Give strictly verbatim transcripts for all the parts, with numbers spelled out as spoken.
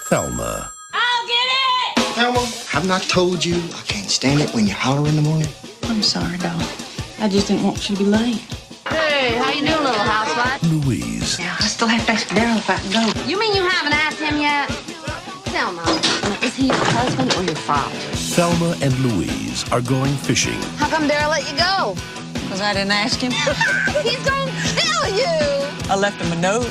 Thelma. I'll get it! Thelma, haven't I told you I can't stand it when you holler in the morning? I'm sorry, darling. I just didn't want you to be late. Hey, how you doing, little housewife? Louise. Yeah, I still have to ask Daryl if I can go. You mean you haven't asked him yet? Thelma, is he your husband or your father? Thelma and Louise are going fishing. How come Daryl let you go? Because I didn't ask him. He's gonna kill you! I left him a note.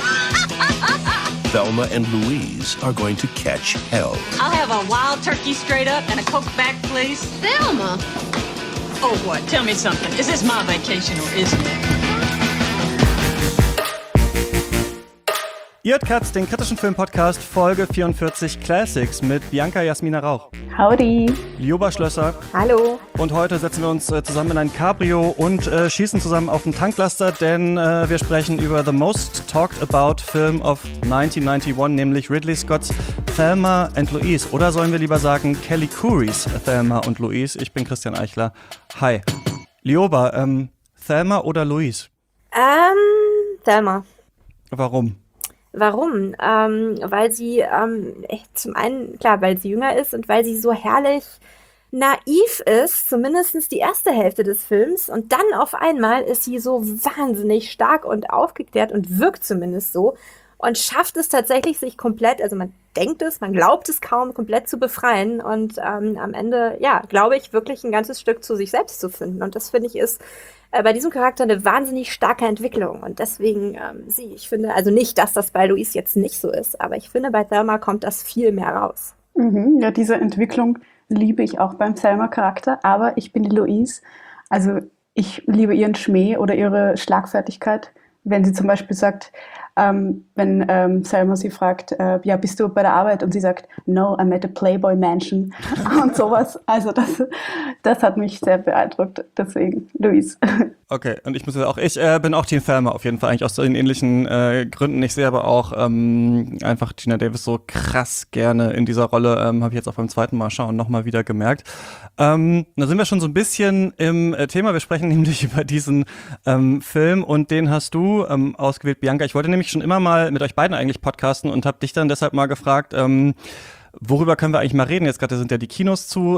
Thelma and Louise are going to catch hell. I'll have a wild turkey straight up and a Coke back, please. Thelma! Oh, what? Tell me something. Is this my vacation or isn't it? Ihr hört Katz, den kritischen Filmpodcast Folge vierundvierzig Classics mit Bianca Jasmina Rauch. Howdy. Lioba Schlösser. Hallo. Und heute setzen wir uns äh, zusammen in ein Cabrio und äh, schießen zusammen auf den Tanklaster, denn äh, wir sprechen über the most talked about film of neunzehnhunderteinundneunzig, nämlich Ridley Scotts Thelma and Louise. Oder sollen wir lieber sagen Kelly Khourys Thelma und Louise? Ich bin Christian Eichler. Hi. Lioba, ähm, Thelma oder Louise? Ähm, Thelma. Warum? Warum? Ähm, weil sie ähm, echt zum einen, klar, weil sie jünger ist und weil sie so herrlich naiv ist, zumindest die erste Hälfte des Films. Und dann auf einmal ist sie so wahnsinnig stark und aufgeklärt und wirkt zumindest so und schafft es tatsächlich, sich komplett, also man denkt es, man glaubt es kaum, komplett zu befreien und ähm, am Ende, ja, glaube ich, wirklich ein ganzes Stück zu sich selbst zu finden. Und das, finde ich, ist äh, bei diesem Charakter eine wahnsinnig starke Entwicklung. Und deswegen ähm, sie, ich finde, also nicht, dass das bei Louise jetzt nicht so ist, aber ich finde, bei Thelma kommt das viel mehr raus. Mhm, ja, diese Entwicklung liebe ich auch beim Thelma-Charakter, aber ich bin die Louise. Also ich liebe ihren Schmäh oder ihre Schlagfertigkeit, wenn sie zum Beispiel sagt, ähm, wenn ähm, Thelma sie fragt, äh, ja, bist du bei der Arbeit? Und sie sagt, no, I'm at a Playboy Mansion und sowas. Also das, das hat mich sehr beeindruckt, deswegen Louise. Okay, und ich muss ja auch, ich äh, bin auch Team Thelma auf jeden Fall, eigentlich aus den ähnlichen äh, Gründen. Ich sehe aber auch ähm, einfach Geena Davis so krass gerne in dieser Rolle, ähm, habe ich jetzt auch beim zweiten Mal schauen nochmal wieder gemerkt. Ähm, da sind wir schon so ein bisschen im äh, Thema, wir sprechen nämlich über diesen ähm, Film und den hast du ähm, ausgewählt, Bianca. Ich wollte nämlich schon immer mal mit euch beiden eigentlich podcasten und habe dich dann deshalb mal gefragt, ähm, worüber können wir eigentlich mal reden? Jetzt gerade sind ja die Kinos zu.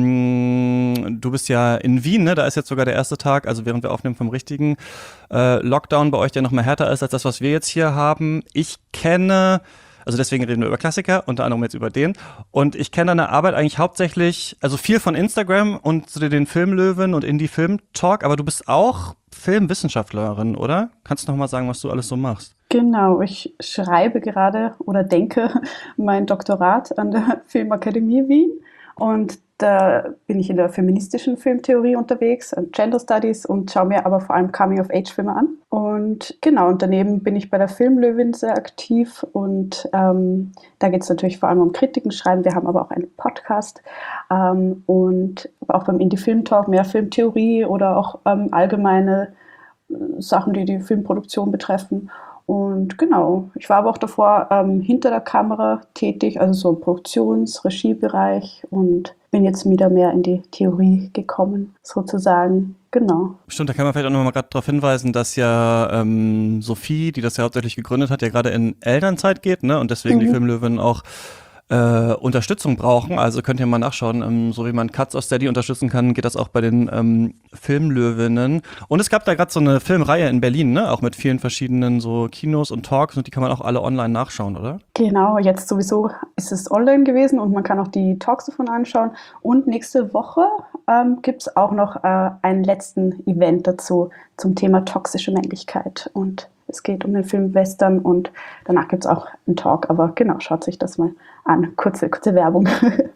Ähm, du bist ja in Wien, ne? Da ist jetzt sogar der erste Tag, also während wir aufnehmen vom richtigen äh, Lockdown bei euch, der noch mal härter ist als das, was wir jetzt hier haben. Ich kenne, also deswegen reden wir über Klassiker, unter anderem jetzt über den. Und ich kenne deine Arbeit eigentlich hauptsächlich, also viel von Instagram und zu den Filmlöwen und Indie-Film-Talk, aber du bist auch Filmwissenschaftlerin, oder? Kannst du noch mal sagen, was du alles so machst? Genau, ich schreibe gerade oder denke mein Doktorat an der Filmakademie Wien und da bin ich in der feministischen Filmtheorie unterwegs, Gender Studies und schaue mir aber vor allem Coming-of-Age-Filme an. Und genau, und daneben bin ich bei der Filmlöwin sehr aktiv und ähm, da geht es natürlich vor allem um Kritiken schreiben. Wir haben aber auch einen Podcast ähm, und auch beim Indie-Film-Talk mehr Filmtheorie oder auch ähm, allgemeine äh, Sachen, die die Filmproduktion betreffen. Und genau, ich war aber auch davor ähm, hinter der Kamera tätig, also so im Produktions-, Regiebereich und bin jetzt wieder mehr in die Theorie gekommen, sozusagen, genau. Stimmt, da kann man vielleicht auch noch mal gerade darauf hinweisen, dass ja ähm, Sophie, die das ja hauptsächlich gegründet hat, ja gerade in Elternzeit geht, ne, und deswegen mhm. die Filmlöwen auch Äh, Unterstützung brauchen, also könnt ihr mal nachschauen, ähm, so wie man Katz aus Steady unterstützen kann, geht das auch bei den ähm, Filmlöwinnen. Und es gab da gerade so eine Filmreihe in Berlin, ne, auch mit vielen verschiedenen so Kinos und Talks und die kann man auch alle online nachschauen, oder? Genau, jetzt sowieso ist es online gewesen und man kann auch die Talks davon anschauen und nächste Woche ähm, gibt es auch noch äh, einen letzten Event dazu zum Thema toxische Männlichkeit und es geht um den Film Western und danach gibt es auch einen Talk, aber genau, schaut sich das mal an. Kurze, kurze Werbung.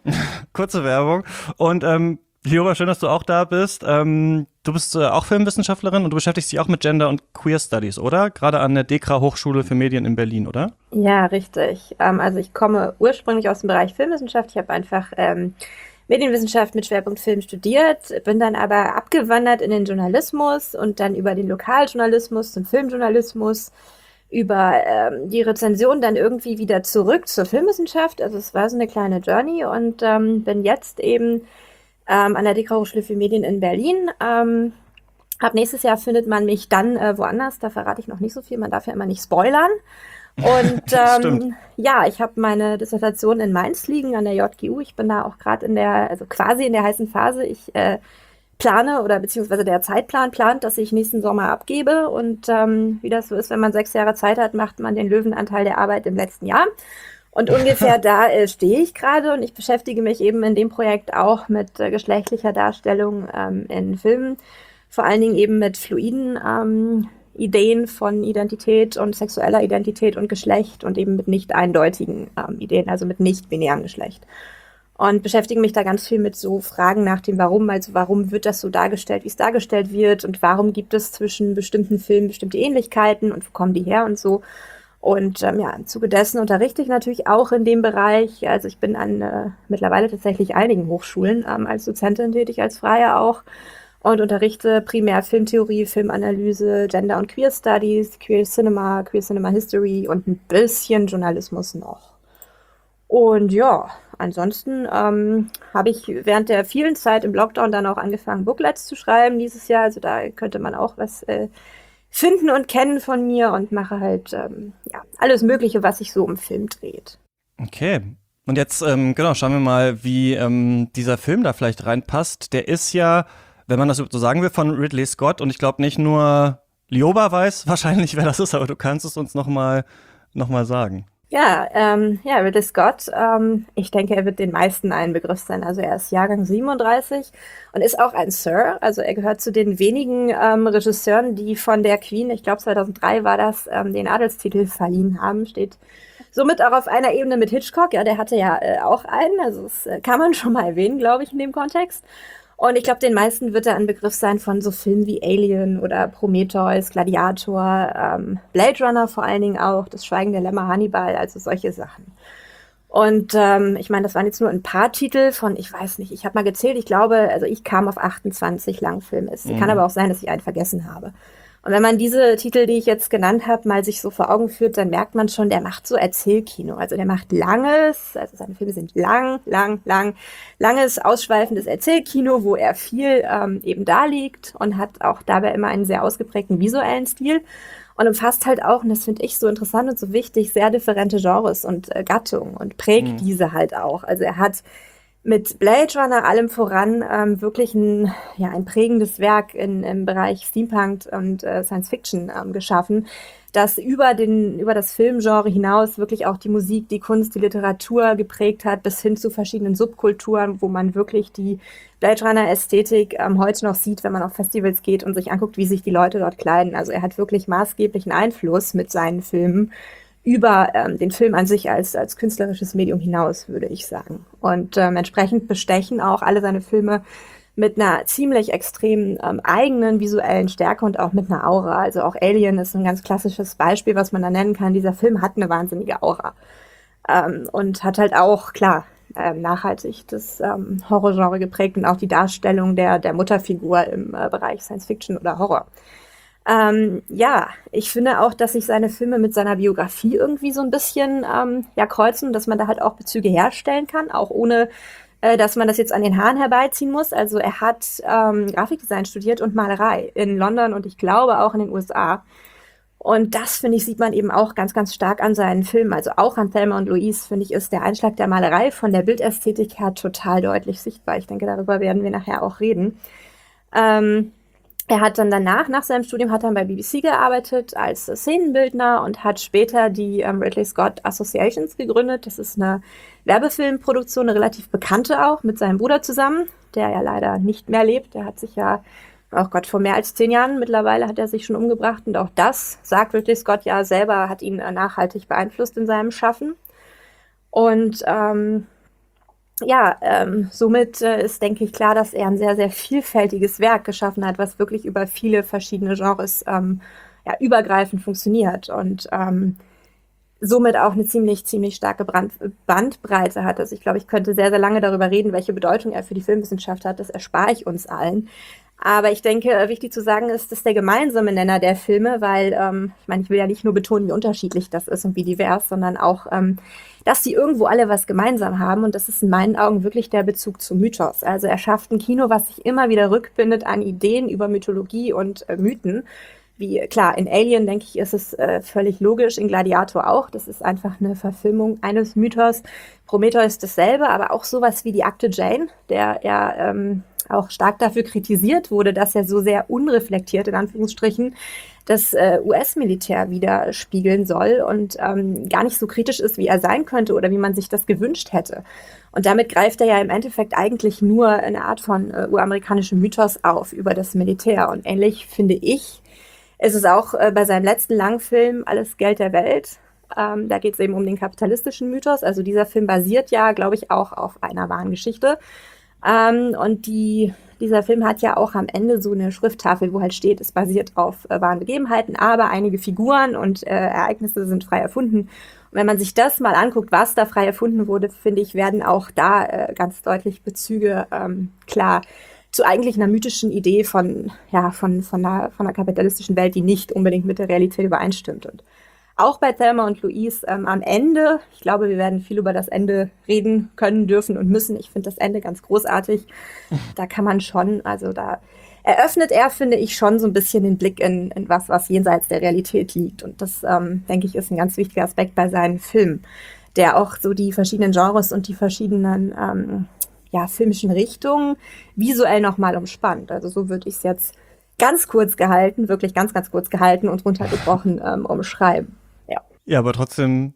Kurze Werbung. Und ähm, Lioba, schön, dass du auch da bist. Ähm, du bist äh, auch Filmwissenschaftlerin und du beschäftigst dich auch mit Gender und Queer Studies, oder? Gerade an der DEKRA Hochschule für Medien in Berlin, oder? Ja, richtig. Ähm, also ich komme ursprünglich aus dem Bereich Filmwissenschaft. Ich habe einfach ähm, Medienwissenschaft mit Schwerpunkt Film studiert, bin dann aber abgewandert in den Journalismus und dann über den Lokaljournalismus zum Filmjournalismus, über ähm, die Rezension dann irgendwie wieder zurück zur Filmwissenschaft. Also es war so eine kleine Journey und ähm, bin jetzt eben ähm, an der DEKRA Hochschule für Medien in Berlin. Ähm, ab nächstes Jahr findet man mich dann äh, woanders, da verrate ich noch nicht so viel, man darf ja immer nicht spoilern. Und ähm, Stimmt. ja, ich habe meine Dissertation in Mainz liegen an der J G U. Ich bin da auch gerade in der, also quasi in der heißen Phase. Ich äh, plane oder beziehungsweise der Zeitplan plant, dass ich nächsten Sommer abgebe. Und ähm, wie das so ist, wenn man sechs Jahre Zeit hat, macht man den Löwenanteil der Arbeit im letzten Jahr. Und ungefähr da äh, stehe ich gerade und ich beschäftige mich eben in dem Projekt auch mit äh, geschlechtlicher Darstellung ähm, in Filmen. Vor allen Dingen eben mit fluiden ähm, Ideen von Identität und sexueller Identität und Geschlecht und eben mit nicht eindeutigen ähm, Ideen, also mit nicht binärem Geschlecht. Und beschäftige mich da ganz viel mit so Fragen nach dem Warum, also warum wird das so dargestellt, wie es dargestellt wird und warum gibt es zwischen bestimmten Filmen bestimmte Ähnlichkeiten und wo kommen die her und so. Und ähm, ja, im Zuge dessen unterrichte ich natürlich auch in dem Bereich. Also ich bin an äh, mittlerweile tatsächlich einigen Hochschulen ähm, als Dozentin tätig, als Freie auch. Und unterrichte primär Filmtheorie, Filmanalyse, Gender- und Queer Studies, Queer Cinema, Queer Cinema History und ein bisschen Journalismus noch. Und ja, ansonsten ähm, habe ich während der vielen Zeit im Lockdown dann auch angefangen, Booklets zu schreiben dieses Jahr. Also da könnte man auch was äh, finden und kennen von mir und mache halt ähm, ja, alles Mögliche, was sich so im Film dreht. Okay. Und jetzt, ähm, genau, schauen wir mal, wie ähm, dieser Film da vielleicht reinpasst. Der ist ja, wenn man das so sagen will, von Ridley Scott. Und ich glaube nicht nur Lioba weiß wahrscheinlich, wer das ist, aber du kannst es uns noch mal, noch mal sagen. Ja, ähm, ja, Ridley Scott, ähm, ich denke, er wird den meisten ein Begriff sein. Also er ist Jahrgang siebenunddreißig und ist auch ein Sir. Also er gehört zu den wenigen ähm, Regisseuren, die von der Queen, ich glaube zweitausenddrei war das, ähm, den Adelstitel verliehen haben. Steht somit auch auf einer Ebene mit Hitchcock. Ja, der hatte ja äh, auch einen, also das äh, kann man schon mal erwähnen, glaube ich, in dem Kontext. Und ich glaube, den meisten wird er ein Begriff sein von so Filmen wie Alien oder Prometheus, Gladiator, ähm, Blade Runner vor allen Dingen auch, Das Schweigen der Lämmer, Hannibal, also solche Sachen. Und ähm, ich meine, das waren jetzt nur ein paar Titel von, ich weiß nicht, ich habe mal gezählt, ich glaube, also ich kam auf achtundzwanzig Langfilme. Es mhm. kann aber auch sein, dass ich einen vergessen habe. Und wenn man diese Titel, die ich jetzt genannt habe, mal sich so vor Augen führt, dann merkt man schon, der macht so Erzählkino. Also der macht langes, also seine Filme sind lang, lang, lang, langes, ausschweifendes Erzählkino, wo er viel ähm, eben da liegt und hat auch dabei immer einen sehr ausgeprägten visuellen Stil und umfasst halt auch, und das finde ich so interessant und so wichtig, sehr differente Genres und äh, Gattungen und prägt mhm. diese halt auch. Also er hat mit Blade Runner allem voran ähm, wirklich ein, ja, ein prägendes Werk in, im Bereich Steampunk und äh, Science Fiction ähm, geschaffen, das über, den, über das Filmgenre hinaus wirklich auch die Musik, die Kunst, die Literatur geprägt hat, bis hin zu verschiedenen Subkulturen, wo man wirklich die Blade Runner-Ästhetik ähm, heute noch sieht, wenn man auf Festivals geht und sich anguckt, wie sich die Leute dort kleiden. Also er hat wirklich maßgeblichen Einfluss mit seinen Filmen über ähm, den Film an sich als, als künstlerisches Medium hinaus, würde ich sagen. Und ähm, entsprechend bestechen auch alle seine Filme mit einer ziemlich extremen ähm, eigenen visuellen Stärke und auch mit einer Aura. Also auch Alien ist ein ganz klassisches Beispiel, was man da nennen kann. Dieser Film hat eine wahnsinnige Aura. Ähm, und hat halt auch, klar, ähm, nachhaltig das ähm, Horrorgenre geprägt und auch die Darstellung der, der Mutterfigur im äh, Bereich Science Fiction oder Horror. Ähm, ja, ich finde auch, dass sich seine Filme mit seiner Biografie irgendwie so ein bisschen ähm, ja, kreuzen, dass man da halt auch Bezüge herstellen kann, auch ohne, äh, dass man das jetzt an den Haaren herbeiziehen muss. Also er hat ähm, Grafikdesign studiert und Malerei in London und ich glaube auch in den U S A. Und das, finde ich, sieht man eben auch ganz, ganz stark an seinen Filmen. Also auch an Thelma und Louise, finde ich, ist der Einschlag der Malerei von der Bildästhetik her total deutlich sichtbar. Ich denke, darüber werden wir nachher auch reden. Ähm, Er hat dann danach, nach seinem Studium, hat er bei B B C gearbeitet als Szenenbildner und hat später die ähm, Ridley Scott Associations gegründet. Das ist eine Werbefilmproduktion, eine relativ bekannte auch, mit seinem Bruder zusammen, der ja leider nicht mehr lebt. Der hat sich ja, oh Gott, vor mehr als zehn Jahren mittlerweile hat er sich schon umgebracht. Und auch das, sagt Ridley Scott ja selber, hat ihn äh, nachhaltig beeinflusst in seinem Schaffen. Und ähm, Ja, ähm, somit äh, ist, denke ich, klar, dass er ein sehr, sehr vielfältiges Werk geschaffen hat, was wirklich über viele verschiedene Genres ähm, ja, übergreifend funktioniert und ähm, somit auch eine ziemlich, ziemlich starke Brand Bandbreite hat. Also ich glaube, ich könnte sehr, sehr lange darüber reden, welche Bedeutung er für die Filmwissenschaft hat. Das erspare ich uns allen. Aber ich denke, wichtig zu sagen ist, dass der gemeinsame Nenner der Filme, weil, ähm, ich meine, ich will ja nicht nur betonen, wie unterschiedlich das ist und wie divers, sondern auch, ähm, dass sie irgendwo alle was gemeinsam haben. Und das ist in meinen Augen wirklich der Bezug zum Mythos. Also er schafft ein Kino, was sich immer wieder rückbindet an Ideen über Mythologie und äh, Mythen. wie, klar, in Alien, denke ich, ist es äh, völlig logisch, in Gladiator auch. Das ist einfach eine Verfilmung eines Mythos. Prometheus dasselbe, aber auch sowas wie die Akte Jane, der ja ähm, auch stark dafür kritisiert wurde, dass er so sehr unreflektiert, in Anführungsstrichen, das äh, U S-Militär widerspiegeln soll und ähm, gar nicht so kritisch ist, wie er sein könnte oder wie man sich das gewünscht hätte. Und damit greift er ja im Endeffekt eigentlich nur eine Art von äh, uramerikanischem Mythos auf über das Militär. Und ähnlich, finde ich, ist es auch äh, bei seinem letzten Langfilm Alles Geld der Welt. Ähm, da geht es eben um den kapitalistischen Mythos. Also dieser Film basiert ja, glaube ich, auch auf einer wahren Geschichte. Ähm, und die, dieser Film hat ja auch am Ende so eine Schrifttafel, wo halt steht, es basiert auf äh, wahren Begebenheiten, aber einige Figuren und äh, Ereignisse sind frei erfunden. Und wenn man sich das mal anguckt, was da frei erfunden wurde, finde ich, werden auch da äh, ganz deutlich Bezüge ähm, klar zu eigentlich einer mythischen Idee von, ja, von, von, einer, von einer kapitalistischen Welt, die nicht unbedingt mit der Realität übereinstimmt. Und auch bei Thelma und Louise ähm, am Ende, ich glaube, wir werden viel über das Ende reden können, dürfen und müssen. Ich finde das Ende ganz großartig. Da kann man schon, also da eröffnet er, finde ich, schon so ein bisschen den Blick in, in was, was jenseits der Realität liegt. Und das, ähm, denke ich, ist ein ganz wichtiger Aspekt bei seinen Filmen, der auch so die verschiedenen Genres und die verschiedenen ähm, ja, filmischen Richtungen visuell nochmal umspannt. Also so würde ich es jetzt ganz kurz gehalten, wirklich ganz, ganz kurz gehalten und runtergebrochen ähm, umschreiben. Ja. Ja, aber trotzdem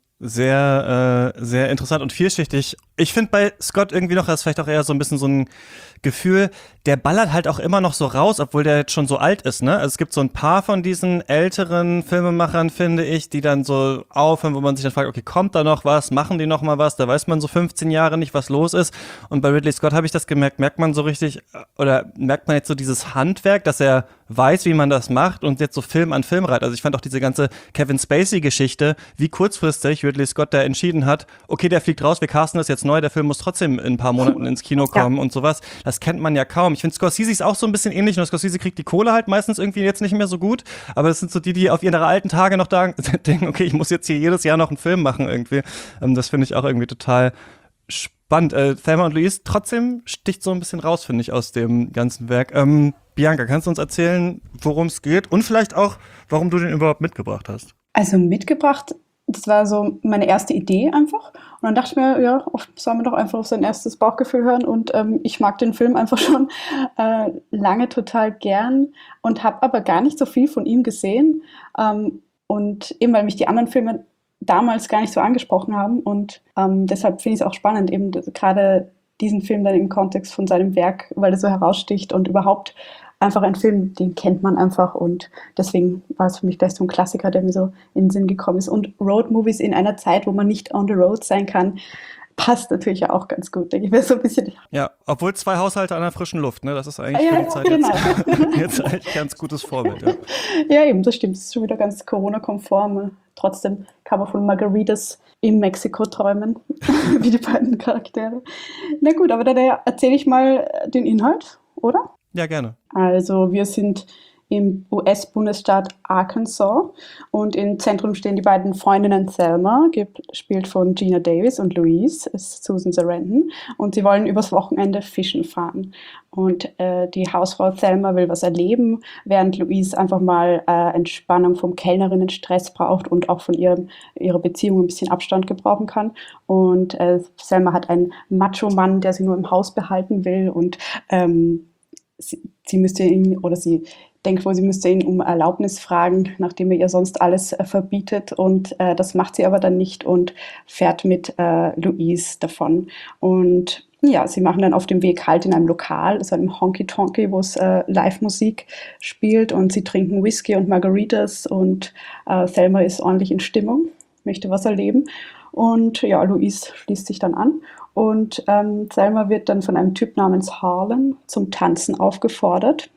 sehr, äh, sehr interessant und vielschichtig. Ich finde bei Scott irgendwie noch, das ist vielleicht auch eher so ein bisschen so ein Gefühl, der ballert halt auch immer noch so raus, obwohl der jetzt schon so alt ist, ne? Also es gibt so ein paar von diesen älteren Filmemachern, finde ich, die dann so aufhören, wo man sich dann fragt, okay, kommt da noch was, machen die noch mal was? Da weiß man so fünfzehn Jahre nicht, was los ist. Und bei Ridley Scott habe ich das gemerkt, merkt man so richtig, oder merkt man jetzt so dieses Handwerk, dass er weiß, wie man das macht und jetzt so Film an Film reiht. Also ich fand auch diese ganze Kevin Spacey-Geschichte, wie kurzfristig Ridley Scott da entschieden hat, okay, der fliegt raus, wir casten das jetzt neu, der Film muss trotzdem in ein paar Monaten ins Kino kommen ja. und sowas. Das kennt man ja kaum. Ich finde, Scorsese ist auch so ein bisschen ähnlich, nur Scorsese kriegt die Kohle halt meistens irgendwie jetzt nicht mehr so gut, aber das sind so die, die auf ihre alten Tage noch da denken, okay, ich muss jetzt hier jedes Jahr noch einen Film machen irgendwie. Ähm, das finde ich auch irgendwie total spannend. Äh, Thelma und Louise trotzdem sticht so ein bisschen raus, finde ich, aus dem ganzen Werk. Ähm, Bianca, kannst du uns erzählen, worum es geht und vielleicht auch, warum du den überhaupt mitgebracht hast? Also mitgebracht, das war so meine erste Idee einfach. Und dann dachte ich mir, ja, oft soll man doch einfach auf sein erstes Bauchgefühl hören. Und ähm, ich mag den Film einfach schon äh, lange total gern und habe aber gar nicht so viel von ihm gesehen. Ähm, und eben, weil mich die anderen Filme damals gar nicht so angesprochen haben. Und ähm, deshalb finde ich es auch spannend, eben gerade diesen Film dann im Kontext von seinem Werk, weil er so heraussticht und überhaupt einfach ein Film, den kennt man einfach und deswegen war es für mich gleich so ein Klassiker, der mir so in den Sinn gekommen ist. Und Roadmovies in einer Zeit, wo man nicht on the road sein kann, passt natürlich auch ganz gut, denke ich mir so ein bisschen. Ja, obwohl zwei Haushalte an der frischen Luft, ne? Das ist eigentlich ja, für die Zeit genau. jetzt, jetzt eigentlich ein ganz gutes Vorbild. Ja. Ja, eben, das stimmt. Das ist schon wieder ganz Corona-konform. Trotzdem kann man von Margaritas in Mexiko träumen, wie die beiden Charaktere. Na gut, aber dann erzähle ich mal den Inhalt, oder? Ja, gerne. Also wir sind im U S-Bundesstaat Arkansas und im Zentrum stehen die beiden Freundinnen Thelma, gespielt von Gina Davis, und Louise, ist Susan Sarandon, und sie wollen übers Wochenende fischen fahren. Und äh, die Hausfrau Thelma will was erleben, während Louise einfach mal äh, Entspannung vom Kellnerinnenstress braucht und auch von ihrem, ihrer Beziehung ein bisschen Abstand gebrauchen kann. Und äh, Thelma hat einen Macho-Mann, der sie nur im Haus behalten will, und ähm, sie, sie müsste ihn, oder sie denkt wohl, sie müsste ihn um Erlaubnis fragen, nachdem er ihr sonst alles äh, verbietet. Und äh, das macht sie aber dann nicht und fährt mit äh, Louise davon. Und ja, sie machen dann auf dem Weg halt in einem Lokal, also einem Honky-Tonky, wo es äh, Live-Musik spielt, und sie trinken Whisky und Margaritas, und äh, Thelma ist ordentlich in Stimmung, möchte was erleben. Und ja, Louise schließt sich dann an. Und ähm, Thelma wird dann von einem Typ namens Harlan zum Tanzen aufgefordert.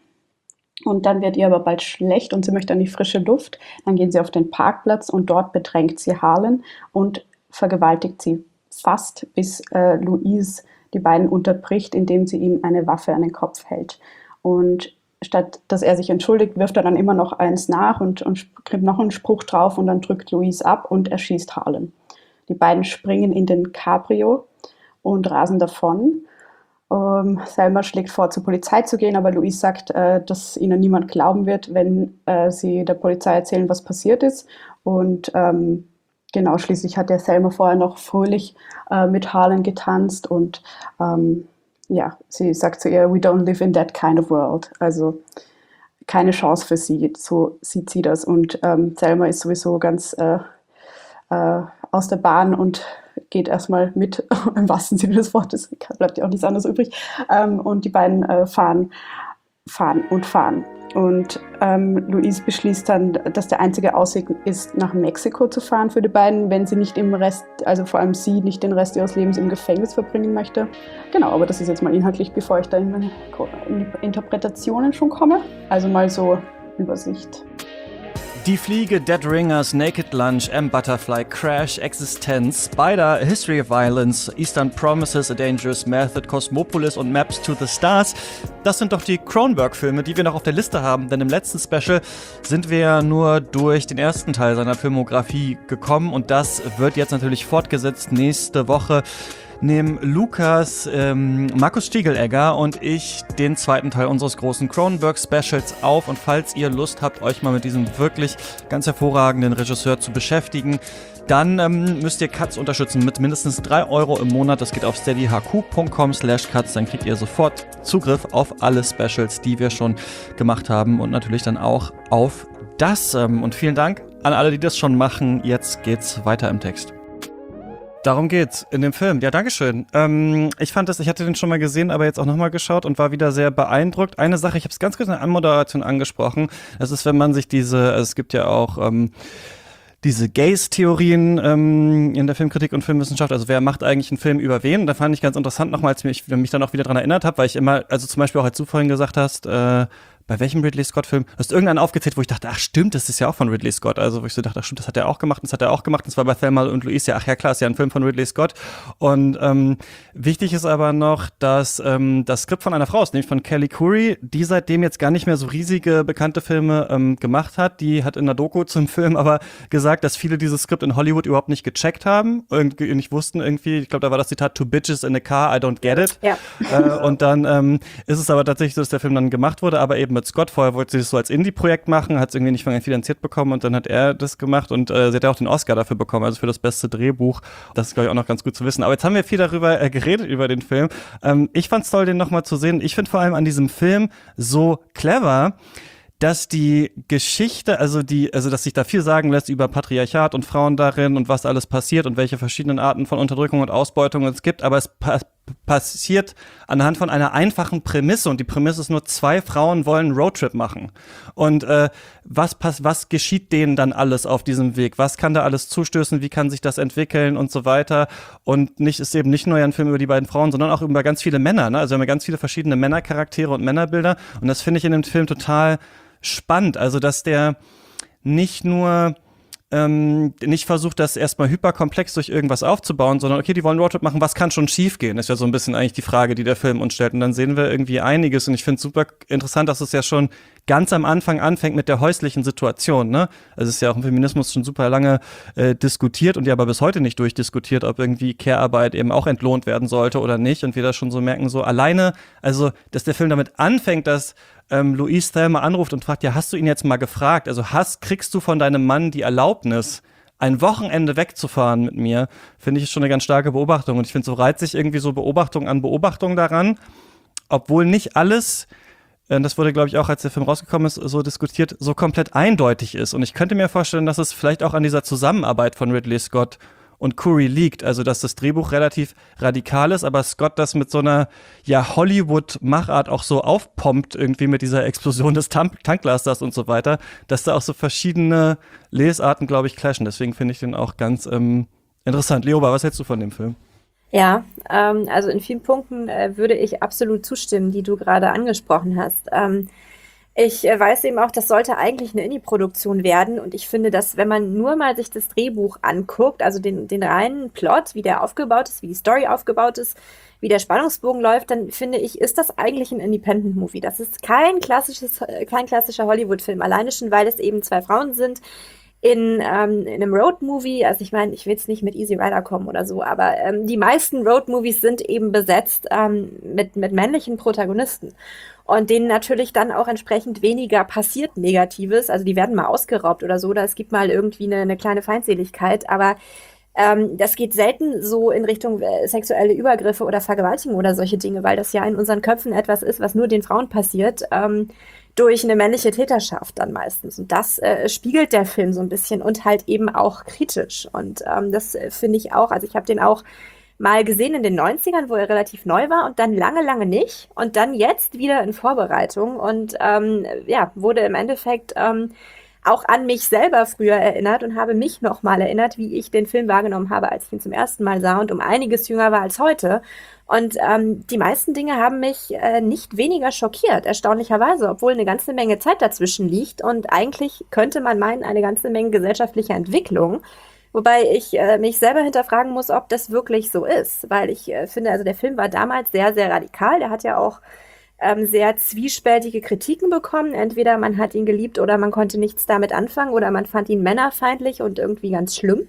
Und dann wird ihr aber bald schlecht und sie möchte an die frische Luft. Dann gehen sie auf den Parkplatz und dort bedrängt sie Harlan und vergewaltigt sie fast, bis äh, Louise die beiden unterbricht, indem sie ihm eine Waffe an den Kopf hält. Und statt dass er sich entschuldigt, wirft er dann immer noch eins nach und, und kriegt noch einen Spruch drauf, und dann drückt Louise ab und erschießt Harlan. Die beiden springen in den Cabrio und rasen davon. Ähm, Selma schlägt vor, zur Polizei zu gehen, aber Louise sagt, äh, dass ihnen niemand glauben wird, wenn äh, sie der Polizei erzählen, was passiert ist. Und ähm, genau, schließlich hat der Selma vorher noch fröhlich äh, mit Harlan getanzt und ähm, ja, sie sagt zu ihr, we don't live in that kind of world. Also keine Chance für sie, so sieht sie das. Und ähm, Selma ist sowieso ganz äh, äh, aus der Bahn und geht erstmal mit, im wahrsten Sinne des Wortes, bleibt ja auch nichts anderes übrig. Ähm, und die beiden äh, fahren, fahren und fahren. Und ähm, Louise beschließt dann, dass der einzige Ausweg ist, nach Mexiko zu fahren für die beiden, wenn sie nicht im Rest, also vor allem sie, nicht den Rest ihres Lebens im Gefängnis verbringen möchte. Genau, aber das ist jetzt mal inhaltlich, bevor ich da in meine in die Interpretationen schon komme. Also mal so Übersicht. Die Fliege, Dead Ringers, Naked Lunch, M. Butterfly, Crash, Existenz, Spider, History of Violence, Eastern Promises, A Dangerous Method, Cosmopolis und Maps to the Stars. Das sind doch die Cronenberg-Filme, die wir noch auf der Liste haben, denn im letzten Special sind wir ja nur durch den ersten Teil seiner Filmografie gekommen und das wird jetzt natürlich fortgesetzt nächste Woche. Nehmen Lukas, ähm, Markus Stiegelegger und ich den zweiten Teil unseres großen Cronenberg-Specials auf. Und falls ihr Lust habt, euch mal mit diesem wirklich ganz hervorragenden Regisseur zu beschäftigen, dann ähm, müsst ihr Katz unterstützen mit mindestens drei Euro im Monat. Das geht auf steadyhq.com slash Katz. Dann kriegt ihr sofort Zugriff auf alle Specials, die wir schon gemacht haben und natürlich dann auch auf das. Ähm, und vielen Dank an alle, die das schon machen. Jetzt geht's weiter im Text. Darum geht's in dem Film. Ja, dankeschön. Ähm, ich fand das, ich hatte den schon mal gesehen, aber jetzt auch nochmal geschaut und war wieder sehr beeindruckt. Eine Sache, ich habe es ganz kurz in der Anmoderation angesprochen, das ist, wenn man sich diese, also es gibt ja auch ähm, diese Gaze-Theorien ähm, in der Filmkritik und Filmwissenschaft, also wer macht eigentlich einen Film über wen? Da fand ich ganz interessant nochmal, als ich mich dann auch wieder dran erinnert habe, weil ich immer, also zum Beispiel auch als du vorhin gesagt hast, äh, bei welchem Ridley Scott-Film? Du hast irgendeinen aufgezählt, wo ich dachte, ach stimmt, das ist ja auch von Ridley Scott. Also wo ich so dachte, ach stimmt, das hat er auch gemacht, das hat er auch gemacht. Das war bei Thelma und Louise, ja, ach ja klar, ist ja ein Film von Ridley Scott. Und ähm, wichtig ist aber noch, dass ähm, das Skript von einer Frau ist, nämlich von Kelly Khoury, die seitdem jetzt gar nicht mehr so riesige, bekannte Filme ähm, gemacht hat. Die hat in der Doku zum Film aber gesagt, dass viele dieses Skript in Hollywood überhaupt nicht gecheckt haben, irgendwie nicht wussten irgendwie, ich glaube, da war das Zitat, two bitches in a car, I don't get it. Ja. Äh, und dann ähm, ist es aber tatsächlich so, dass der Film dann gemacht wurde, aber eben mit Scott. Vorher wollte sie das so als Indie-Projekt machen, hat es irgendwie nicht finanziert bekommen und dann hat er das gemacht und äh, sie hat ja auch den Oscar dafür bekommen, also für das beste Drehbuch. Das ist, glaube ich, auch noch ganz gut zu wissen. Aber jetzt haben wir viel darüber äh, geredet, über den Film. Ähm, ich fand's toll, den nochmal zu sehen. Ich finde vor allem an diesem Film so clever, dass die Geschichte, also die, also dass sich da viel sagen lässt über Patriarchat und Frauen darin und was alles passiert und welche verschiedenen Arten von Unterdrückung und Ausbeutung es gibt, aber es pa- passiert anhand von einer einfachen Prämisse und die Prämisse ist nur, zwei Frauen wollen einen Roadtrip machen und äh, was pass- was geschieht denen dann alles auf diesem Weg, was kann da alles zustößen, wie kann sich das entwickeln und so weiter und nicht ist eben nicht nur ein Film über die beiden Frauen, sondern auch über ganz viele Männer, ne? Also wir haben ja ganz viele verschiedene Männercharaktere und Männerbilder und das finde ich in dem Film total spannend, also dass der nicht nur ähm, nicht versucht, das erstmal hyperkomplex durch irgendwas aufzubauen, sondern okay, die wollen Roadtrip machen, was kann schon schief gehen? Das ist ja so ein bisschen eigentlich die Frage, die der Film uns stellt und dann sehen wir irgendwie einiges und ich finde es super interessant, dass es ja schon ganz am Anfang anfängt mit der häuslichen Situation, ne? Also es ist ja auch im Feminismus schon super lange äh, diskutiert und ja aber bis heute nicht durchdiskutiert, ob irgendwie Care-Arbeit eben auch entlohnt werden sollte oder nicht und wir das schon so merken, so alleine, also dass der Film damit anfängt, dass ähm, Louise Thelma anruft und fragt, ja, hast du ihn jetzt mal gefragt? Also hast, kriegst du von deinem Mann die Erlaubnis, ein Wochenende wegzufahren mit mir? Finde ich schon eine ganz starke Beobachtung und ich finde, so reizt sich irgendwie so Beobachtung an Beobachtung daran, obwohl nicht alles, das wurde, glaube ich, auch, als der Film rausgekommen ist, so diskutiert, so komplett eindeutig ist. Und ich könnte mir vorstellen, dass es vielleicht auch an dieser Zusammenarbeit von Ridley Scott und Khoury liegt. Also, dass das Drehbuch relativ radikal ist, aber Scott das mit so einer, ja, Hollywood-Machart auch so aufpompt, irgendwie mit dieser Explosion des Tank- Tanklasters und so weiter, dass da auch so verschiedene Lesarten, glaube ich, clashen. Deswegen finde ich den auch ganz ähm, interessant. Leoba, was hältst du von dem Film? Ja, ähm, also in vielen Punkten äh, würde ich absolut zustimmen, die du gerade angesprochen hast. Ähm, ich äh, weiß eben auch, das sollte eigentlich eine Indie-Produktion werden und ich finde, dass wenn man nur mal sich das Drehbuch anguckt, also den, den reinen Plot, wie der aufgebaut ist, wie die Story aufgebaut ist, wie der Spannungsbogen läuft, dann finde ich, ist das eigentlich ein Independent-Movie. Das ist kein klassisches, kein klassischer Hollywood-Film, alleine schon, weil es eben zwei Frauen sind, in, ähm, in einem Roadmovie, also ich meine, ich will jetzt nicht mit Easy Rider kommen oder so, aber ähm, die meisten Roadmovies sind eben besetzt ähm, mit, mit männlichen Protagonisten. Und denen natürlich dann auch entsprechend weniger passiert Negatives. Also die werden mal ausgeraubt oder so, oder es gibt mal irgendwie eine, eine kleine Feindseligkeit, aber ähm, das geht selten so in Richtung äh, sexuelle Übergriffe oder Vergewaltigung oder solche Dinge, weil das ja in unseren Köpfen etwas ist, was nur den Frauen passiert, ähm, durch eine männliche Täterschaft dann meistens. Und das äh, spiegelt der Film so ein bisschen und halt eben auch kritisch. Und ähm, das äh, finde ich auch, also ich habe den auch mal gesehen in den neunzigern, wo er relativ neu war und dann lange, lange nicht. Und dann jetzt wieder in Vorbereitung und ähm, ja, wurde im Endeffekt ähm, auch an mich selber früher erinnert und habe mich nochmal erinnert, wie ich den Film wahrgenommen habe, als ich ihn zum ersten Mal sah und um einiges jünger war als heute. Und ähm, die meisten Dinge haben mich äh, nicht weniger schockiert, erstaunlicherweise, obwohl eine ganze Menge Zeit dazwischen liegt und eigentlich könnte man meinen, eine ganze Menge gesellschaftlicher Entwicklung. Wobei ich äh, mich selber hinterfragen muss, ob das wirklich so ist, weil ich äh, finde, also der Film war damals sehr, sehr radikal. Der hat ja auch ähm, sehr zwiespältige Kritiken bekommen. Entweder man hat ihn geliebt oder man konnte nichts damit anfangen oder man fand ihn männerfeindlich und irgendwie ganz schlimm.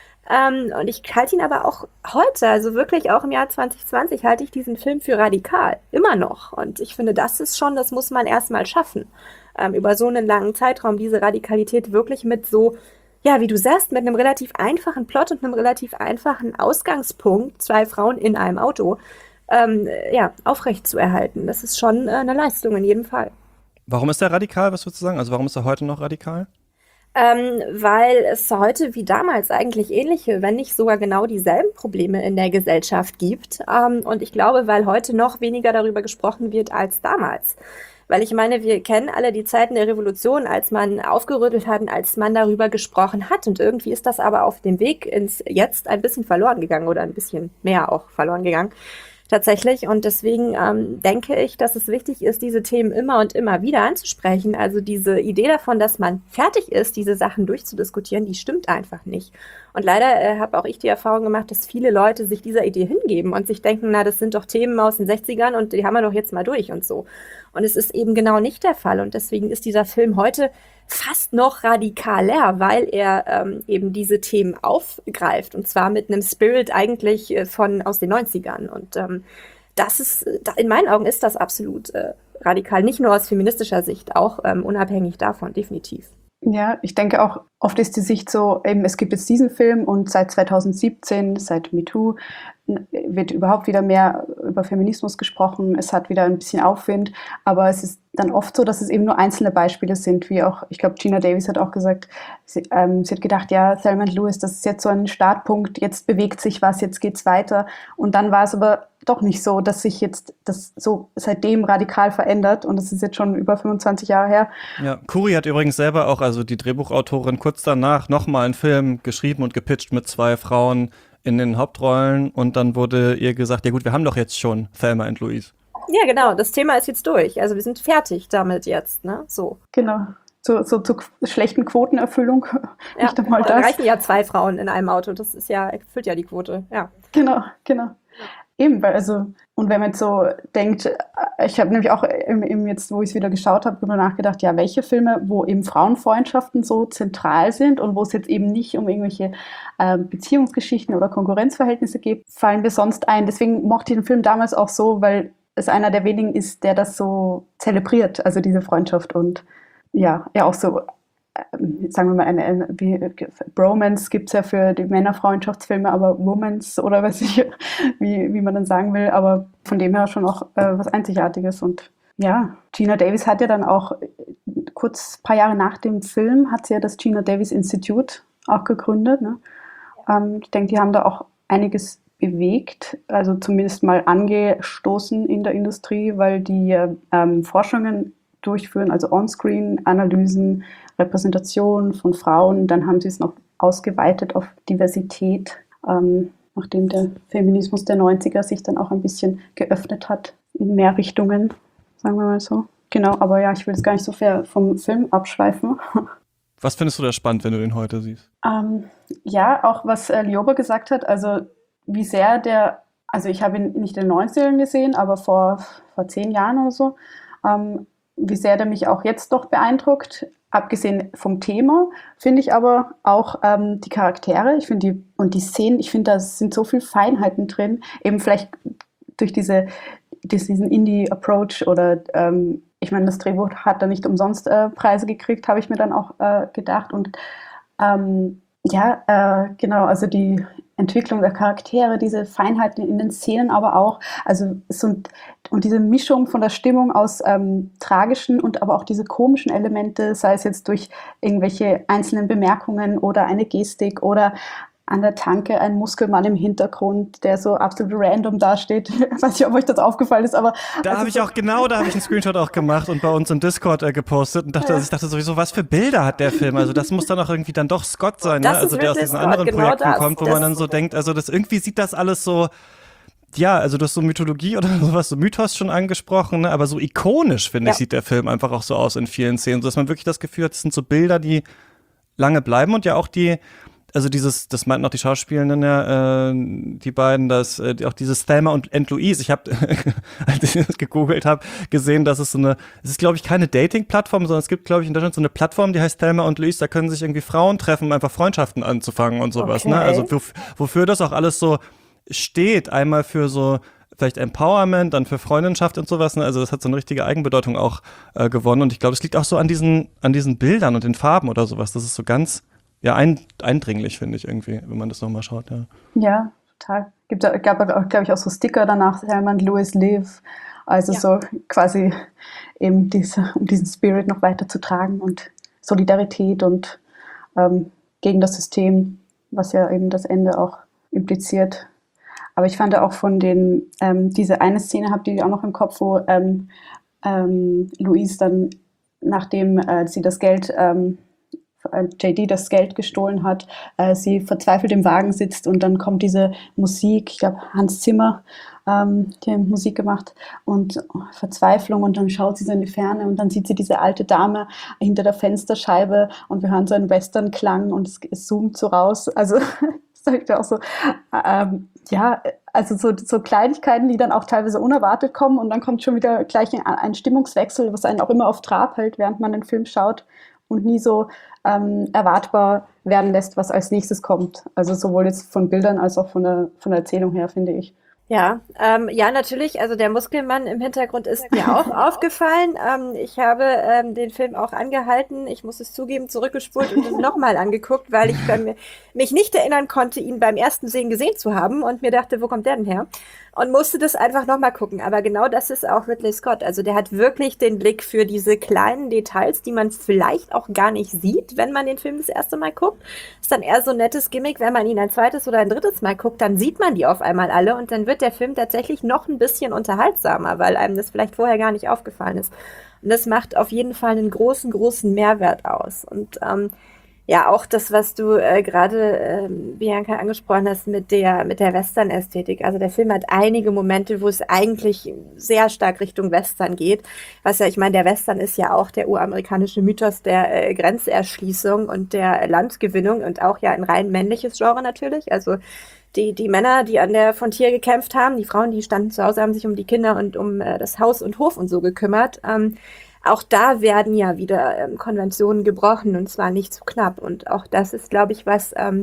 Ähm, und ich halte ihn aber auch heute, also wirklich auch im Jahr zwanzig zwanzig, halte ich diesen Film für radikal. Immer noch. Und ich finde, das ist schon, das muss man erstmal schaffen. Ähm, über so einen langen Zeitraum diese Radikalität wirklich mit so, ja, wie du sagst, mit einem relativ einfachen Plot und einem relativ einfachen Ausgangspunkt, zwei Frauen in einem Auto, ähm, ja, aufrecht zu erhalten. Das ist schon äh, eine Leistung in jedem Fall. Warum ist er radikal, was würdest du sagen? Also warum ist er heute noch radikal? Ähm, weil es heute wie damals eigentlich ähnliche, wenn nicht sogar genau dieselben Probleme in der Gesellschaft gibt. Ähm, und ich glaube, weil heute noch weniger darüber gesprochen wird als damals. Weil ich meine, wir kennen alle die Zeiten der Revolution, als man aufgerüttelt hat und als man darüber gesprochen hat. Und irgendwie ist das aber auf dem Weg ins Jetzt ein bisschen verloren gegangen oder ein bisschen mehr auch verloren gegangen. Tatsächlich. Und deswegen ähm, denke ich, dass es wichtig ist, diese Themen immer und immer wieder anzusprechen. Also diese Idee davon, dass man fertig ist, diese Sachen durchzudiskutieren, die stimmt einfach nicht. Und leider äh, habe auch ich die Erfahrung gemacht, dass viele Leute sich dieser Idee hingeben und sich denken, na, das sind doch Themen aus den sechzigern und die haben wir doch jetzt mal durch und so. Und es ist eben genau nicht der Fall. Und deswegen ist dieser Film heute fast noch radikaler, weil er ähm, eben diese Themen aufgreift und zwar mit einem Spirit eigentlich äh, von aus den neunzigern. Und ähm, das ist, in meinen Augen ist das absolut äh, radikal, nicht nur aus feministischer Sicht, auch ähm, unabhängig davon, definitiv. Ja, ich denke auch, oft ist die Sicht so, eben es gibt jetzt diesen Film und seit zwanzig siebzehn, seit MeToo, wird überhaupt wieder mehr über Feminismus gesprochen, es hat wieder ein bisschen Aufwind, aber es ist dann oft so, dass es eben nur einzelne Beispiele sind, wie auch, ich glaube, Geena Davis hat auch gesagt, sie, ähm, sie hat gedacht, ja, Thelma und Louise, das ist jetzt so ein Startpunkt, jetzt bewegt sich was, jetzt geht's weiter und dann war es aber doch nicht so, dass sich jetzt das so seitdem radikal verändert und das ist jetzt schon über fünfundzwanzig Jahre her. Ja, Kuri hat übrigens selber auch, also die Drehbuchautorin, kurz danach nochmal einen Film geschrieben und gepitcht mit zwei Frauen in den Hauptrollen und dann wurde ihr gesagt, ja gut, wir haben doch jetzt schon Thelma und Louise. Ja, genau, das Thema ist jetzt durch. Also wir sind fertig damit jetzt, ne? So. Genau. So, so zur schlechten Quotenerfüllung. Ja, Nicht einmal da das. reichen ja zwei Frauen in einem Auto. Das ist ja, erfüllt ja die Quote, ja. Genau, genau. Eben, weil also, und wenn man jetzt so denkt, ich habe nämlich auch eben jetzt, wo ich es wieder geschaut habe, darüber nachgedacht, ja, welche Filme, wo eben Frauenfreundschaften so zentral sind und wo es jetzt eben nicht um irgendwelche äh, Beziehungsgeschichten oder Konkurrenzverhältnisse geht, fallen mir sonst ein. Deswegen mochte ich den Film damals auch so, weil es einer der wenigen ist, der das so zelebriert, also diese Freundschaft und ja, ja auch so, sagen wir mal, eine, eine wie, Bromance gibt es ja für die Männerfreundschaftsfilme, aber Womance oder weiß ich, wie, wie man dann sagen will, aber von dem her schon auch äh, was Einzigartiges und ja, Geena Davis hat ja dann auch kurz ein paar Jahre nach dem Film hat sie ja das Geena Davis Institute auch gegründet, ne? ähm, ich denke, die haben da auch einiges bewegt, also zumindest mal angestoßen in der Industrie, weil die ähm, Forschungen durchführen, also On-Screen-Analysen, Repräsentation von Frauen. Dann haben sie es noch ausgeweitet auf Diversität, ähm, nachdem der Feminismus der neunziger sich dann auch ein bisschen geöffnet hat in mehr Richtungen, sagen wir mal so. Genau, aber ja, ich will jetzt gar nicht so sehr vom Film abschweifen. Was findest du da spannend, wenn du den heute siehst? Ähm, ja, auch was äh, Lioba gesagt hat, also wie sehr der, also ich habe ihn nicht in den neunzigern gesehen, aber vor, vor zehn Jahren oder so, ähm, wie sehr der mich auch jetzt doch beeindruckt. abgesehen vom Thema, finde ich aber auch ähm, die Charaktere, ich finde die, und die Szenen, ich finde, da sind so viele Feinheiten drin, eben vielleicht durch diese, diesen Indie-Approach oder ähm, ich meine, das Drehbuch hat da nicht umsonst äh, Preise gekriegt, habe ich mir dann auch äh, gedacht. Und ähm, ja, äh, genau, also die Entwicklung der Charaktere, diese Feinheiten in den Szenen, aber auch, also so ein, und diese Mischung von der Stimmung aus ähm, tragischen und aber auch diese komischen Elemente, sei es jetzt durch irgendwelche einzelnen Bemerkungen oder eine Gestik oder an der Tanke ein Muskelmann im Hintergrund, der so absolut random dasteht. Ich weiß nicht, ob euch das aufgefallen ist, aber... Da also habe ich so auch, genau, da habe ich einen Screenshot auch gemacht und bei uns im Discord äh, gepostet und dachte, Ja. also ich dachte sowieso, was für Bilder hat der Film? Also das muss dann auch irgendwie dann doch Scott sein, Das ne? ist Also der aus Ridley diesen Scott, anderen genau Projekten das. kommt, wo Das- man dann so denkt, also das irgendwie sieht das alles so, ja, also du hast so Mythologie oder sowas, so Mythos schon angesprochen, ne? Aber so ikonisch, finde Ja. ich, sieht der Film einfach auch so aus in vielen Szenen, so dass man wirklich das Gefühl hat, das sind so Bilder, die lange bleiben und ja auch die, also dieses, das meinten auch die Schauspielenden ja, äh, die beiden, dass äh, auch dieses Thelma und and Louise, ich habe, als ich das gegoogelt habe, gesehen, dass es so eine, es ist glaube ich keine Dating-Plattform, sondern es gibt glaube ich in Deutschland so eine Plattform, die heißt Thelma und Louise, da können sich irgendwie Frauen treffen, um einfach Freundschaften anzufangen und sowas, Okay. ne? Also wof- wofür das auch alles so steht, einmal für so vielleicht Empowerment, dann für Freundschaft und sowas, ne? Also das hat so eine richtige Eigenbedeutung auch äh, gewonnen und ich glaube, es liegt auch so an diesen, an diesen Bildern und den Farben oder sowas, das ist so ganz ja, ein, eindringlich, finde ich irgendwie, wenn man das nochmal schaut, ja. Ja, total. Gibt, gab auch, glaube ich, auch so Sticker danach, Thelma und Louise Live. Also Ja. so quasi eben diese, um diesen Spirit noch weiter zu tragen und Solidarität und ähm, gegen das System, was ja eben das Ende auch impliziert. Aber ich fand auch von den, ähm, diese eine Szene habt ihr auch noch im Kopf, wo ähm, ähm, Louise dann, nachdem äh, sie das Geld ähm, J D das Geld gestohlen hat, äh, sie verzweifelt im Wagen sitzt und dann kommt diese Musik, ich glaube Hans Zimmer, ähm, die hat Musik gemacht und oh, Verzweiflung und dann schaut sie so in die Ferne und dann sieht sie diese alte Dame hinter der Fensterscheibe und wir hören so einen Western-Klang und es, es zoomt so raus, also das sag ich da auch so, ähm, ja, also so, so Kleinigkeiten, die dann auch teilweise unerwartet kommen und dann kommt schon wieder gleich ein, ein Stimmungswechsel, was einen auch immer auf Trab hält, während man den Film schaut und nie so ähm, erwartbar werden lässt, was als nächstes kommt. Also sowohl jetzt von Bildern als auch von der, von der Erzählung her, finde ich. Ja, ähm, ja, natürlich. Also der Muskelmann im Hintergrund ist mir auch aufgefallen. Ähm, ich habe ähm, den Film auch angehalten. Ich muss es zugeben, zurückgespult und es nochmal angeguckt, weil ich bei mir, mich nicht erinnern konnte, ihn beim ersten Sehen gesehen zu haben und mir dachte, wo kommt der denn her? Und musste das einfach nochmal gucken. Aber genau das ist auch Ridley Scott. Also der hat wirklich den Blick für diese kleinen Details, die man vielleicht auch gar nicht sieht, wenn man den Film das erste Mal guckt. Ist dann eher so ein nettes Gimmick, wenn man ihn ein zweites oder ein drittes Mal guckt, dann sieht man die auf einmal alle und dann wird der Film tatsächlich noch ein bisschen unterhaltsamer, weil einem das vielleicht vorher gar nicht aufgefallen ist. Und das macht auf jeden Fall einen großen, großen Mehrwert aus. Und ähm, ja, auch das, was du äh, gerade, ähm, Bianca, angesprochen hast mit der mit der Western-Ästhetik. Also der Film hat einige Momente, wo es eigentlich sehr stark Richtung Western geht. Was ja, ich meine, der Western ist ja auch der uramerikanische Mythos der äh, Grenzerschließung und der Landgewinnung und auch ja ein rein männliches Genre natürlich. Also die die Männer, die an der Frontier gekämpft haben, die Frauen, die standen zu Hause, haben sich um die Kinder und um äh, das Haus und Hof und so gekümmert. Ähm, Auch da werden ja wieder ähm, Konventionen gebrochen und zwar nicht zu knapp. Und auch das ist, glaube ich, was, ähm,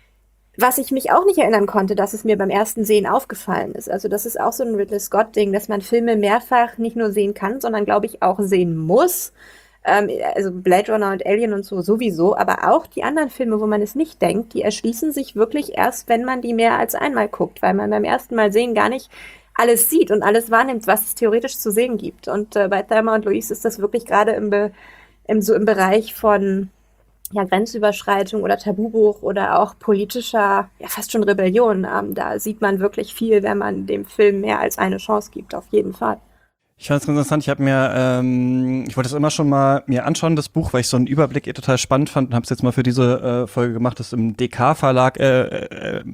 was ich mich auch nicht erinnern konnte, dass es mir beim ersten Sehen aufgefallen ist. Also das ist auch so ein Ridley Scott-Ding, dass man Filme mehrfach nicht nur sehen kann, sondern, glaube ich, auch sehen muss. Ähm, also Blade Runner und Alien und so sowieso, aber auch die anderen Filme, wo man es nicht denkt, die erschließen sich wirklich erst, wenn man die mehr als einmal guckt, weil man beim ersten Mal sehen gar nicht alles sieht und alles wahrnimmt, was es theoretisch zu sehen gibt. Und äh, bei Thelma und Louise ist das wirklich gerade im, Be- im, so im Bereich von ja, Grenzüberschreitung oder Tabubruch oder auch politischer, ja fast schon Rebellion. Ähm, da sieht man wirklich viel, wenn man dem Film mehr als eine Chance gibt, auf jeden Fall. Ich fand es ganz interessant, ich habe mir, ähm, ich wollte es immer schon mal mir anschauen, das Buch, weil ich so einen Überblick eh total spannend fand und habe es jetzt mal für diese äh, Folge gemacht, das ist im D K-Verlag äh, äh,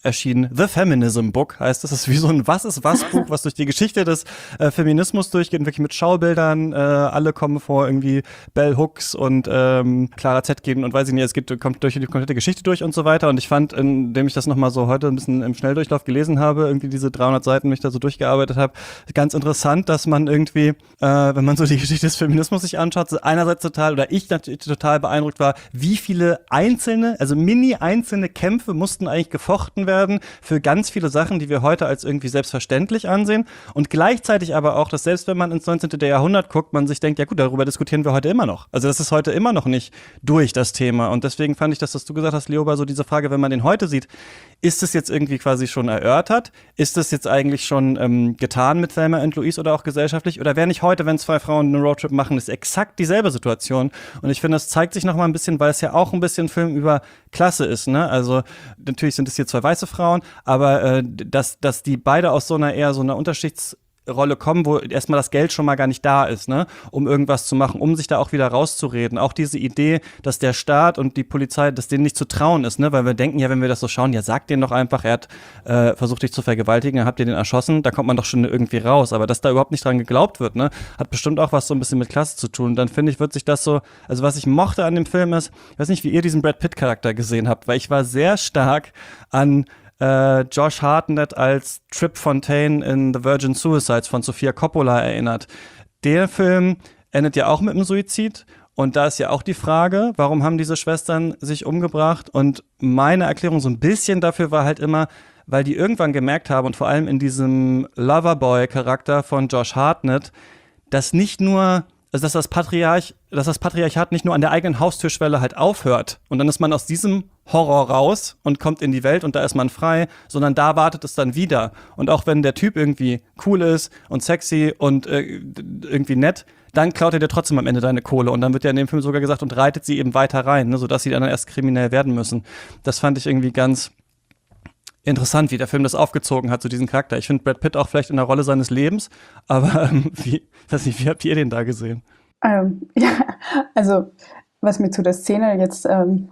erschienen. The Feminism Book heißt es. Das ist wie so ein Was-ist-was-Buch, was durch die Geschichte des äh, Feminismus durchgeht, wirklich mit Schaubildern. Äh, alle kommen vor, irgendwie Bell Hooks und ähm, Clara Zetkin und weiß ich nicht, es geht, kommt durch die komplette Geschichte durch und so weiter. Und ich fand, indem ich das nochmal so heute ein bisschen im Schnelldurchlauf gelesen habe, irgendwie diese dreihundert Seiten mich da so durchgearbeitet habe, ganz interessant, dass man irgendwie, äh, wenn man so die Geschichte des Feminismus sich anschaut, einerseits total, oder ich natürlich total beeindruckt war, wie viele einzelne, also mini-einzelne Kämpfe mussten eigentlich gefochten werden für ganz viele Sachen, die wir heute als irgendwie selbstverständlich ansehen. Und gleichzeitig aber auch, dass selbst wenn man ins neunzehnten. Jahrhundert guckt, man sich denkt, ja gut, darüber diskutieren wir heute immer noch. Also das ist heute immer noch nicht durch, das Thema. Und deswegen fand ich das, was du gesagt hast, Leoba, so diese Frage, wenn man den heute sieht, ist es jetzt irgendwie quasi schon erörtert? Ist es jetzt eigentlich schon ähm, getan mit Thelma und Louise oder auch gesellschaftlich? Oder wäre nicht heute, wenn zwei Frauen einen Roadtrip machen, ist exakt dieselbe Situation? Und ich finde, das zeigt sich noch mal ein bisschen, weil es ja auch ein bisschen ein Film über Klasse ist, ne? Also natürlich sind es hier zwei weiße Frauen, aber äh, dass, dass die beide aus so einer eher so einer Unterschichts- Rolle kommen, wo erstmal das Geld schon mal gar nicht da ist, ne, um irgendwas zu machen, um sich da auch wieder rauszureden. Auch diese Idee, dass der Staat und die Polizei, dass denen nicht zu trauen ist, ne, weil wir denken ja, wenn wir das so schauen, ja, sagt denen doch einfach, er hat äh, versucht, dich zu vergewaltigen, dann habt ihr den erschossen, da kommt man doch schon irgendwie raus. Aber dass da überhaupt nicht dran geglaubt wird, ne, hat bestimmt auch was so ein bisschen mit Klasse zu tun. Und dann finde ich, wird sich das so, also was ich mochte an dem Film ist, ich weiß nicht, wie ihr diesen Brad Pitt-Charakter gesehen habt, weil ich war sehr stark an Äh, Josh Hartnett als Trip Fontaine in The Virgin Suicides von Sofia Coppola erinnert. Der Film endet ja auch mit einem Suizid und da ist ja auch die Frage, warum haben diese Schwestern sich umgebracht? Und meine Erklärung so ein bisschen dafür war halt immer, weil die irgendwann gemerkt haben und vor allem in diesem Loverboy-Charakter von Josh Hartnett, dass nicht nur Also dass das Patriarch, dass das Patriarchat nicht nur an der eigenen Haustürschwelle halt aufhört und dann ist man aus diesem Horror raus und kommt in die Welt und da ist man frei, sondern da wartet es dann wieder. Und auch wenn der Typ irgendwie cool ist und sexy und äh, irgendwie nett, dann klaut er dir trotzdem am Ende deine Kohle. Und dann wird ja in dem Film sogar gesagt und reitet sie eben weiter rein, ne, sodass sie dann erst kriminell werden müssen. Das fand ich irgendwie ganz interessant, wie der Film das aufgezogen hat, so diesen Charakter. Ich finde Brad Pitt auch vielleicht in der Rolle seines Lebens, aber ähm, wie, weiß nicht, wie habt ihr den da gesehen? Ähm, ja, also was mir zu der Szene jetzt, ähm,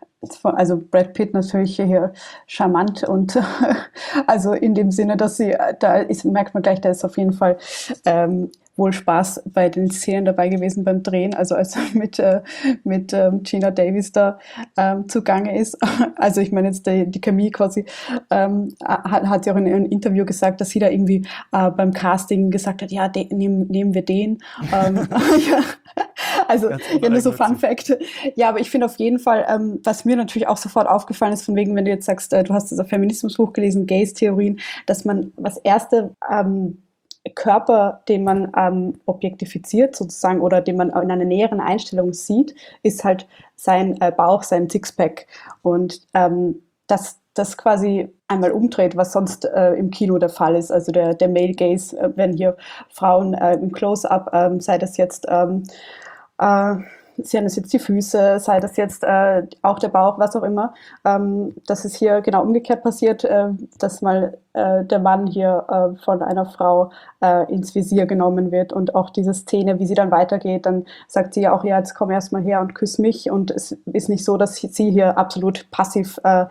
also Brad Pitt natürlich hier charmant und also in dem Sinne, dass sie, da ist, merkt man gleich, da ist auf jeden Fall ähm, wohl Spaß bei den Szenen dabei gewesen beim Drehen, also als er mit, äh, mit ähm, Gina Davis da ähm, zugange ist. Also ich meine jetzt die, die Camille quasi ähm, hat, hat ja auch in einem Interview gesagt, dass sie da irgendwie äh, beim Casting gesagt hat, ja, de- nehmen, nehmen wir den. ähm, ja. Also ja, nur so Fun Fact. Ja, aber ich finde auf jeden Fall, ähm, was mir natürlich auch sofort aufgefallen ist, von wegen, wenn du jetzt sagst, äh, du hast das Feminismusbuch gelesen, Gays-Theorien, dass man was erste ähm, Körper, den man ähm, objektifiziert sozusagen oder den man in einer näheren Einstellung sieht, ist halt sein äh, Bauch, sein Sixpack. Und ähm, dass das quasi einmal umdreht, was sonst äh, im Kino der Fall ist. Also der, der Male Gaze, äh, wenn hier Frauen äh, im Close-Up, ähm, sei das jetzt ähm, äh, seien das jetzt die Füße, sei das jetzt äh, auch der Bauch, was auch immer, ähm, dass es hier genau umgekehrt passiert, äh, dass mal äh, der Mann hier äh, von einer Frau äh, ins Visier genommen wird und auch diese Szene, wie sie dann weitergeht, dann sagt sie ja auch, ja, jetzt komm erst mal her und küss mich und es ist nicht so, dass sie hier absolut passiv äh,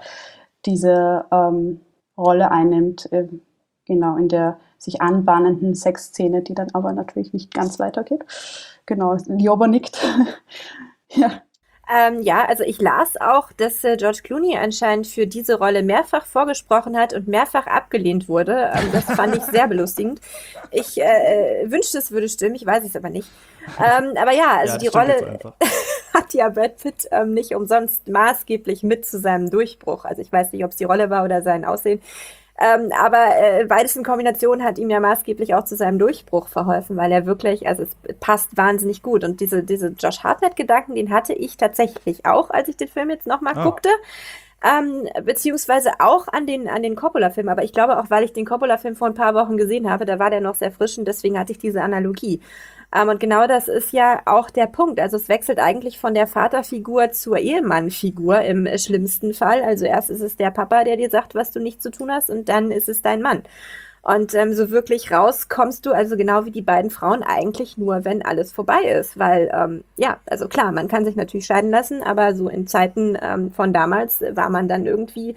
diese ähm, Rolle einnimmt, äh, genau in der sich anbahnenden Sexszene, die dann aber natürlich nicht ganz weitergeht. Genau, Lioba nickt. Ja. Ähm, ja, also ich las auch, dass äh, George Clooney anscheinend für diese Rolle mehrfach vorgesprochen hat und mehrfach abgelehnt wurde. Ähm, das fand ich sehr belustigend. Ich äh, wünschte, es würde stimmen, ich weiß es aber nicht. Ähm, aber ja, also Ja, die das stimmt Rolle jetzt einfach. hat ja Brad Pitt ähm, nicht umsonst maßgeblich mit zu seinem Durchbruch. Also ich weiß nicht, ob es die Rolle war oder sein Aussehen. Ähm, aber äh, beides in Kombination hat ihm ja maßgeblich auch zu seinem Durchbruch verholfen, weil er wirklich, also es passt wahnsinnig gut. Und diese, diese Josh Hartnett-Gedanken, den hatte ich tatsächlich auch, als ich den Film jetzt nochmal Oh. guckte. Ähm, beziehungsweise auch an den, an den Coppola-Film. Aber ich glaube auch, weil ich den Coppola-Film vor ein paar Wochen gesehen habe, da war der noch sehr frisch und deswegen hatte ich diese Analogie. Ähm, und genau das ist ja auch der Punkt. Also es wechselt eigentlich von der Vaterfigur zur Ehemannfigur im äh, schlimmsten Fall. Also erst ist es der Papa, der dir sagt, was du nicht zu tun hast, und dann ist es dein Mann. Und ähm, so wirklich raus kommst du, also genau wie die beiden Frauen, eigentlich nur, wenn alles vorbei ist. Weil, ähm, ja, also klar, man kann sich natürlich scheiden lassen, aber so in Zeiten ähm, von damals war man dann irgendwie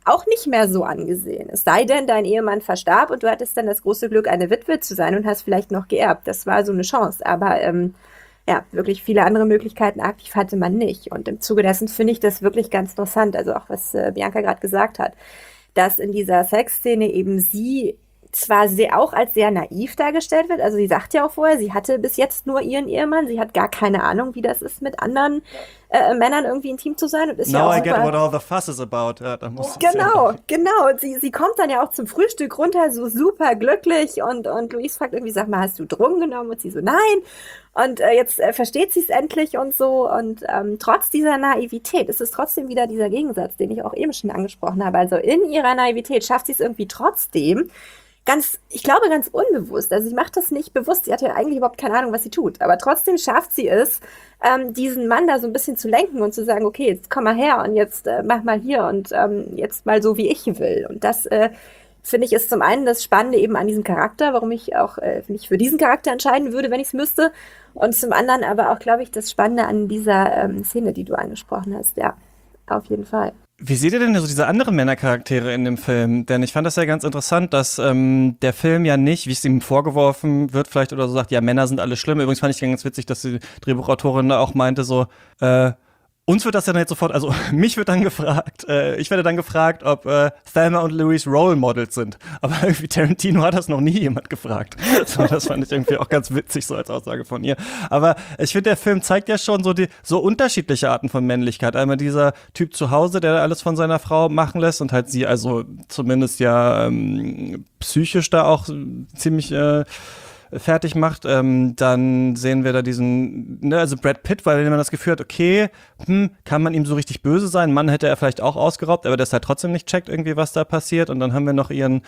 auch nicht mehr so angesehen. Es sei denn, dein Ehemann verstarb und du hattest dann das große Glück, eine Witwe zu sein und hast vielleicht noch geerbt. Das war so eine Chance. Aber ähm, ja, wirklich viele andere Möglichkeiten aktiv hatte man nicht. Und im Zuge dessen finde ich das wirklich ganz interessant. Also auch, was äh, Bianca gerade gesagt hat, dass in dieser Sexszene eben sie zwar sehr, auch als sehr naiv dargestellt wird, also sie sagt ja auch vorher, sie hatte bis jetzt nur ihren Ehemann, sie hat gar keine Ahnung, wie das ist, mit anderen äh, Männern irgendwie intim zu sein. Und ist Now ja auch I get super, what all the fuss is about. Ja, da muss genau, genau. Und sie, sie kommt dann ja auch zum Frühstück runter, so super glücklich und, und Louise fragt irgendwie, sag mal, hast du Drogen genommen? Und sie so, nein. Und äh, jetzt äh, versteht sie es endlich und so. Und ähm, trotz dieser Naivität ist es trotzdem wieder dieser Gegensatz, den ich auch eben schon angesprochen habe. Also in ihrer Naivität schafft sie es irgendwie trotzdem, ganz, ich glaube, ganz unbewusst. Also sie macht das nicht bewusst. Sie hat ja eigentlich überhaupt keine Ahnung, was sie tut. Aber trotzdem schafft sie es, ähm, diesen Mann da so ein bisschen zu lenken und zu sagen, okay, jetzt komm mal her und jetzt äh, mach mal hier und ähm, jetzt mal so, wie ich will. Und das, äh, finde ich, ist zum einen das Spannende eben an diesem Charakter, warum ich auch äh, mich für diesen Charakter entscheiden würde, wenn ich es müsste. Und zum anderen aber auch, glaube ich, das Spannende an dieser ähm, Szene, die du angesprochen hast. Ja, auf jeden Fall. Wie seht ihr denn so diese anderen Männercharaktere in dem Film? Denn ich fand das ja ganz interessant, dass ähm, der Film ja nicht, wie es ihm vorgeworfen wird vielleicht oder so, sagt, ja, Männer sind alle schlimm. Übrigens fand ich ganz witzig, dass die Drehbuchautorin auch meinte so, äh, uns wird das dann jetzt sofort, also mich wird dann gefragt, äh, ich werde dann gefragt, ob äh, Thelma und Louise Role Models sind. Aber irgendwie Tarantino hat das noch nie jemand gefragt. So, das fand ich irgendwie auch ganz witzig, so als Aussage von ihr. Aber ich finde, der Film zeigt ja schon so die so unterschiedliche Arten von Männlichkeit. Einmal dieser Typ zu Hause, der alles von seiner Frau machen lässt und halt sie also zumindest ja ähm, psychisch da auch ziemlich äh, fertig macht, ähm, dann sehen wir da diesen, ne, also Brad Pitt, weil man das Gefühl hat, okay, hm, kann man ihm so richtig böse sein? Mann hätte er vielleicht auch ausgeraubt, aber der ist halt trotzdem nicht checkt irgendwie, was da passiert. Und dann haben wir noch ihren,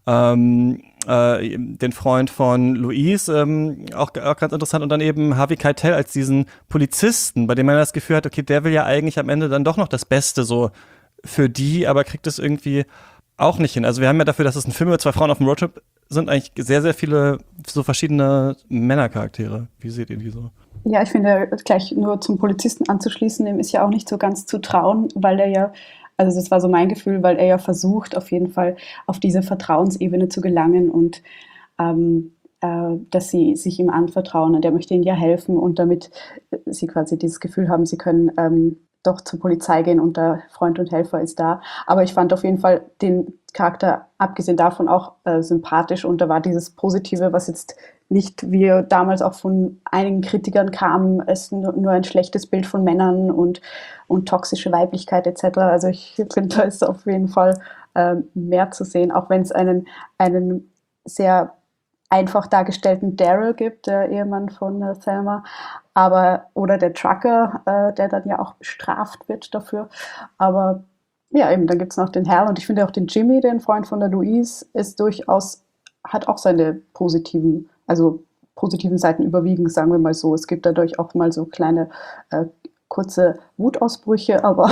ähm, äh, den Freund von Louise, ähm, auch, auch ganz interessant. Und dann eben Harvey Keitel als diesen Polizisten, bei dem man das Gefühl hat, okay, der will ja eigentlich am Ende dann doch noch das Beste so für die, aber kriegt es irgendwie auch nicht hin. Also wir haben ja dafür, dass es ein Film über zwei Frauen auf dem Roadtrip sind, eigentlich sehr, sehr viele so verschiedene Männercharaktere. Wie seht ihr die so? Ja, ich finde, gleich nur zum Polizisten anzuschließen, dem ist ja auch nicht so ganz zu trauen, weil er ja, also das war so mein Gefühl, weil er ja versucht, auf jeden Fall auf diese Vertrauensebene zu gelangen und ähm, äh, dass sie sich ihm anvertrauen und er möchte ihnen ja helfen und damit sie quasi dieses Gefühl haben, sie können ähm, doch zur Polizei gehen und der Freund und Helfer ist da. Aber ich fand auf jeden Fall den Charakter, abgesehen davon, auch äh, sympathisch und da war dieses Positive, was jetzt nicht, wie damals auch von einigen Kritikern kam, es nur, nur ein schlechtes Bild von Männern und, und toxische Weiblichkeit et cetera. Also ich finde, da ist auf jeden Fall äh, mehr zu sehen, auch wenn es einen, einen sehr einfach dargestellten Daryl gibt, der Ehemann von äh, Thelma, aber oder der Trucker, äh, der dann ja auch bestraft wird dafür. Aber ja, eben, dann gibt es noch den Hal und ich finde auch den Jimmy, den Freund von der Louise, ist durchaus, hat auch seine positiven, also positiven Seiten überwiegen, sagen wir mal so. Es gibt dadurch auch mal so kleine, äh, kurze Wutausbrüche, aber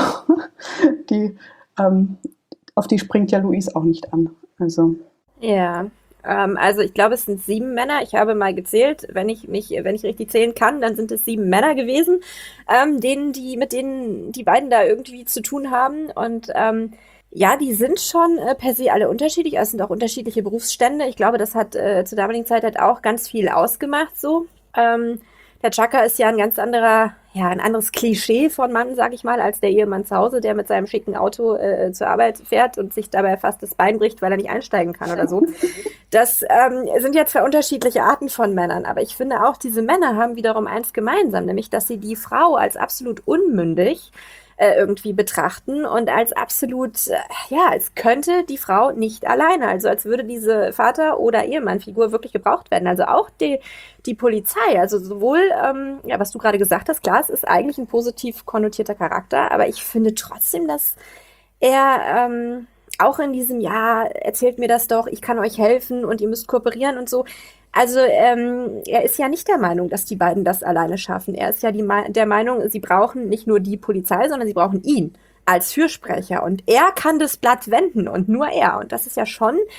die, ähm, auf die springt ja Louise auch nicht an. Also. Ja. Also ich glaube, es sind sieben Männer. Ich habe mal gezählt, wenn ich mich, wenn ich richtig zählen kann, dann sind es sieben Männer gewesen, ähm, denen die, mit denen die beiden da irgendwie zu tun haben. Und ähm, ja, die sind schon äh, per se alle unterschiedlich. Es sind auch unterschiedliche Berufsstände. Ich glaube, das hat äh, zur damaligen Zeit halt auch ganz viel ausgemacht. So, ähm, der Trucker ist ja ein ganz anderer, ja, ein anderes Klischee von Mann, sag ich mal, als der Ehemann zu Hause, der mit seinem schicken Auto äh, zur Arbeit fährt und sich dabei fast das Bein bricht, weil er nicht einsteigen kann oder so. Das ähm, sind ja zwei unterschiedliche Arten von Männern, aber ich finde auch, diese Männer haben wiederum eins gemeinsam, nämlich, dass sie die Frau als absolut unmündig äh, irgendwie betrachten und als absolut, äh, ja, als könnte die Frau nicht alleine, also als würde diese Vater- oder Ehemannfigur wirklich gebraucht werden. Also auch die, die Polizei, also sowohl, ähm, ja, was du gerade gesagt hast, klar, es ist eigentlich ein positiv konnotierter Charakter, aber ich finde trotzdem, dass er ähm, auch in diesem, ja, erzählt mir das doch, ich kann euch helfen und ihr müsst kooperieren und so. Also ähm, er ist ja nicht der Meinung, dass die beiden das alleine schaffen. Er ist ja die, der Meinung, sie brauchen nicht nur die Polizei, sondern sie brauchen ihn als Fürsprecher. Und er kann das Blatt wenden und nur er. Und das ist ja schon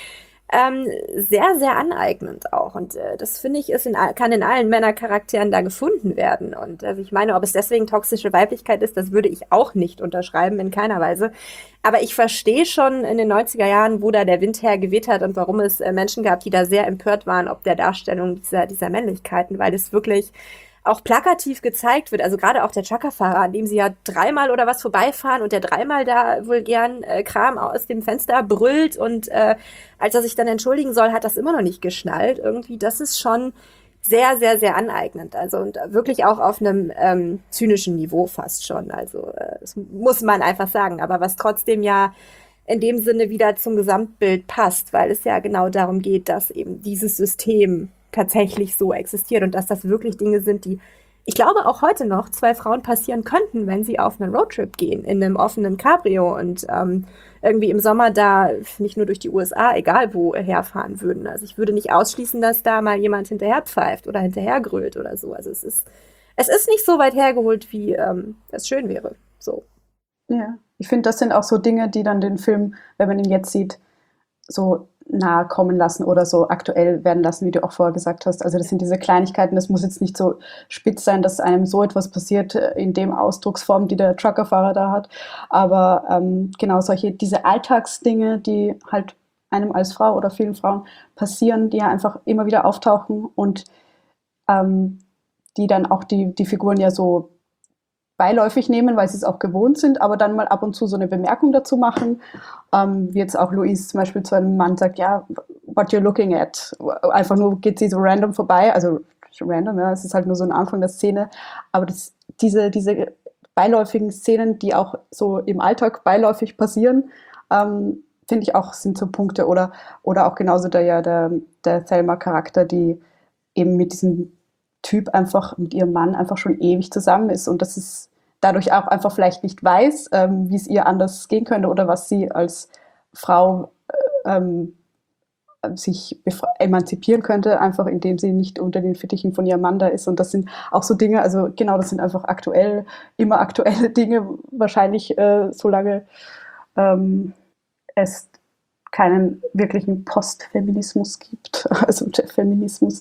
ähm, sehr, sehr aneignend auch. Und äh, das finde ich, ist in, kann in allen Männercharakteren da gefunden werden. Und also ich meine, ob es deswegen toxische Weiblichkeit ist, das würde ich auch nicht unterschreiben, in keiner Weise. Aber ich verstehe schon in den neunziger Jahren, wo da der Wind hergeweht hat und warum es äh, Menschen gab, die da sehr empört waren, ob der Darstellung dieser, dieser Männlichkeiten, weil es wirklich auch plakativ gezeigt wird, also gerade auch der Truckerfahrer, an dem sie ja dreimal oder was vorbeifahren und der dreimal da wohl gern äh, Kram aus dem Fenster brüllt und äh, als er sich dann entschuldigen soll, hat das immer noch nicht geschnallt. Irgendwie, das ist schon sehr, sehr, sehr aneignend. Also und wirklich auch auf einem ähm, zynischen Niveau fast schon. Also äh, das muss man einfach sagen. Aber was trotzdem ja in dem Sinne wieder zum Gesamtbild passt, weil es ja genau darum geht, dass eben dieses System tatsächlich so existiert und dass das wirklich Dinge sind, die, ich glaube, auch heute noch zwei Frauen passieren könnten, wenn sie auf einen Roadtrip gehen, in einem offenen Cabrio und ähm, irgendwie im Sommer da nicht nur durch die U S A, egal wo, herfahren würden. Also ich würde nicht ausschließen, dass da mal jemand hinterher pfeift oder hinterher grölt oder so. Also es ist, es ist nicht so weit hergeholt, wie ähm, es schön wäre. So. Ja, ich finde, das sind auch so Dinge, die dann den Film, wenn man ihn jetzt sieht, so nahe kommen lassen oder so aktuell werden lassen, wie du auch vorher gesagt hast. Also das sind diese Kleinigkeiten, das muss jetzt nicht so spitz sein, dass einem so etwas passiert in dem Ausdrucksform, die der Truckerfahrer da hat. Aber ähm, genau solche, diese Alltagsdinge, die halt einem als Frau oder vielen Frauen passieren, die ja einfach immer wieder auftauchen und ähm, die dann auch die, die Figuren ja so beiläufig nehmen, weil sie es auch gewohnt sind, aber dann mal ab und zu so eine Bemerkung dazu machen, ähm, wie jetzt auch Louise zum Beispiel zu einem Mann sagt, ja, what you're looking at, einfach nur geht sie so random vorbei, also random, ja, es ist halt nur so ein Anfang der Szene, aber das, diese, diese beiläufigen Szenen, die auch so im Alltag beiläufig passieren, ähm, finde ich auch, sind so Punkte, oder, oder auch genauso der, ja, der, der Thelma-Charakter, die eben mit diesem Typ einfach mit ihrem Mann einfach schon ewig zusammen ist und das ist dadurch auch einfach vielleicht nicht weiß, ähm, wie es ihr anders gehen könnte oder was sie als Frau ähm, sich emanzipieren könnte, einfach indem sie nicht unter den Fittichen von ihrem Mann da ist. Und das sind auch so Dinge, also genau, das sind einfach aktuell, immer aktuelle Dinge, wahrscheinlich äh, solange ähm, es keinen wirklichen Postfeminismus gibt, also der Feminismus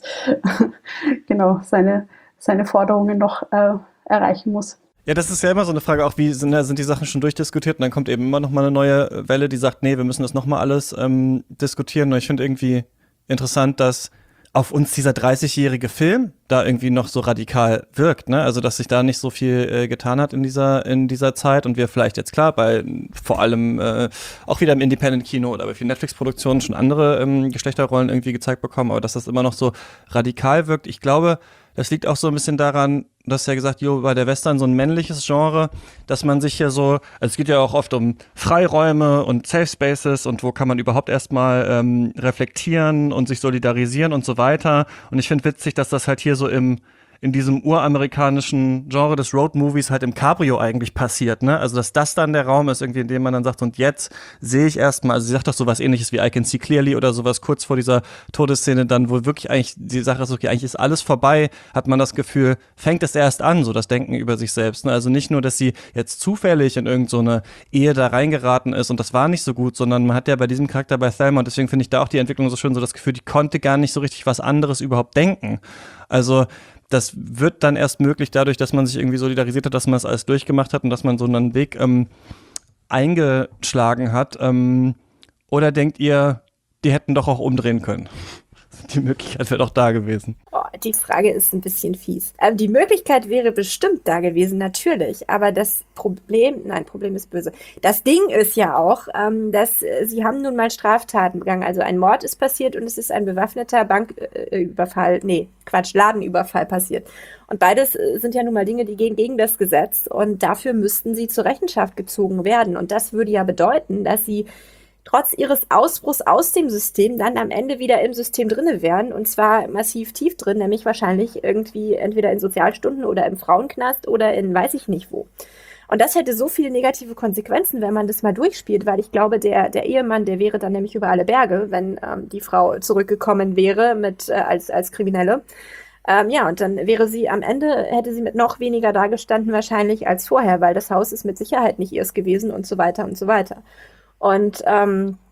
genau seine, seine Forderungen noch äh, erreichen muss. Ja, das ist ja immer so eine Frage, auch wie sind, sind die Sachen schon durchdiskutiert und dann kommt eben immer noch mal eine neue Welle, die sagt, nee, wir müssen das noch mal alles ähm, diskutieren. Und ich finde irgendwie interessant, dass auf uns dieser dreißigjährige Film da irgendwie noch so radikal wirkt, ne? Also, dass sich da nicht so viel äh, getan hat in dieser in dieser Zeit und wir vielleicht jetzt klar bei vor allem äh, auch wieder im Independent-Kino oder bei vielen Netflix-Produktionen schon andere ähm, Geschlechterrollen irgendwie gezeigt bekommen, aber dass das immer noch so radikal wirkt. Ich glaube, das liegt auch so ein bisschen daran, du hast ja gesagt, jo, bei der Western so ein männliches Genre, dass man sich ja so, also es geht ja auch oft um Freiräume und Safe Spaces und wo kann man überhaupt erstmal ähm, reflektieren und sich solidarisieren und so weiter. Und ich finde witzig, dass das halt hier so im in diesem uramerikanischen Genre des Road-Movies halt im Cabrio eigentlich passiert, ne? Also, dass das dann der Raum ist, irgendwie, in dem man dann sagt, und jetzt sehe ich erstmal, also sie sagt doch sowas ähnliches wie I Can See Clearly oder sowas kurz vor dieser Todesszene dann, wo wirklich eigentlich die Sache ist, okay, eigentlich ist alles vorbei, hat man das Gefühl, fängt es erst an, so das Denken über sich selbst, ne? Also nicht nur, dass sie jetzt zufällig in irgend so eine Ehe da reingeraten ist und das war nicht so gut, sondern man hat ja bei diesem Charakter bei Thelma, und deswegen finde ich da auch die Entwicklung so schön, so das Gefühl, die konnte gar nicht so richtig was anderes überhaupt denken. Also, das wird dann erst möglich dadurch, dass man sich irgendwie solidarisiert hat, dass man das alles durchgemacht hat und dass man so einen Weg ähm, eingeschlagen hat. Ähm, oder denkt ihr, die hätten doch auch umdrehen können? Die Möglichkeit wäre doch da gewesen. Oh, die Frage ist ein bisschen fies. Ähm, die Möglichkeit wäre bestimmt da gewesen, natürlich. Aber das Problem, nein, Problem ist böse. Das Ding ist ja auch, ähm, dass äh, sie haben nun mal Straftaten begangen. Also ein Mord ist passiert und es ist ein bewaffneter Banküberfall, äh, nee, Quatsch, Ladenüberfall passiert. Und beides äh, sind ja nun mal Dinge, die gehen gegen das Gesetz. Und dafür müssten sie zur Rechenschaft gezogen werden. Und das würde ja bedeuten, dass sie trotz ihres Ausbruchs aus dem System dann am Ende wieder im System drinne wären und zwar massiv tief drin, nämlich wahrscheinlich irgendwie entweder in Sozialstunden oder im Frauenknast oder in weiß ich nicht wo. Und das hätte so viele negative Konsequenzen, wenn man das mal durchspielt, weil ich glaube, der, der Ehemann, der wäre dann nämlich über alle Berge, wenn ähm, die Frau zurückgekommen wäre mit äh, als, als Kriminelle. Ähm, ja, und dann wäre sie am Ende, hätte sie mit noch weniger dagestanden wahrscheinlich als vorher, weil das Haus ist mit Sicherheit nicht ihrs gewesen und so weiter und so weiter. Und ähm,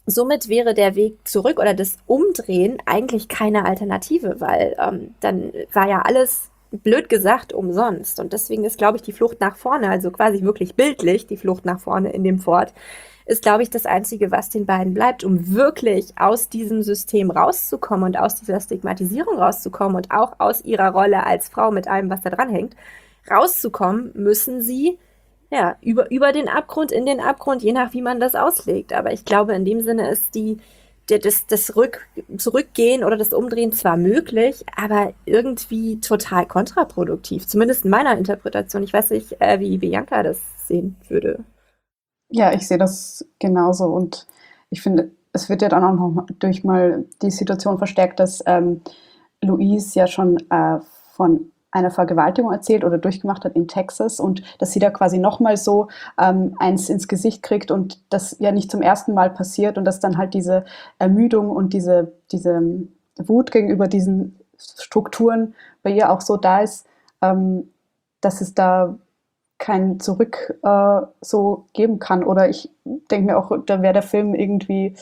somit wäre der Weg zurück oder das Umdrehen eigentlich keine Alternative, weil ähm, dann war ja alles, blöd gesagt, umsonst. Und deswegen ist, glaube ich, die Flucht nach vorne, also quasi wirklich bildlich die Flucht nach vorne in dem Fort, ist, glaube ich, das Einzige, was den beiden bleibt, um wirklich aus diesem System rauszukommen und aus dieser Stigmatisierung rauszukommen und auch aus ihrer Rolle als Frau mit allem, was da dran hängt, rauszukommen, müssen sie ja über, über den Abgrund, in den Abgrund, je nach wie man das auslegt. Aber ich glaube, in dem Sinne ist die, der, das, das Rück, Zurückgehen oder das Umdrehen zwar möglich, aber irgendwie total kontraproduktiv, zumindest in meiner Interpretation. Ich weiß nicht, äh, wie Bianca das sehen würde. Ja, ich sehe das genauso und ich finde, es wird ja dann auch noch durch mal die Situation verstärkt, dass ähm, Louise ja schon äh, von einer Vergewaltigung erzählt oder durchgemacht hat in Texas und dass sie da quasi nochmal so ähm, eins ins Gesicht kriegt und das ja nicht zum ersten Mal passiert und dass dann halt diese Ermüdung und diese, diese Wut gegenüber diesen Strukturen bei ihr auch so da ist, ähm, dass es da kein Zurück äh, so geben kann. Oder ich denke mir auch, da wäre der Film irgendwie,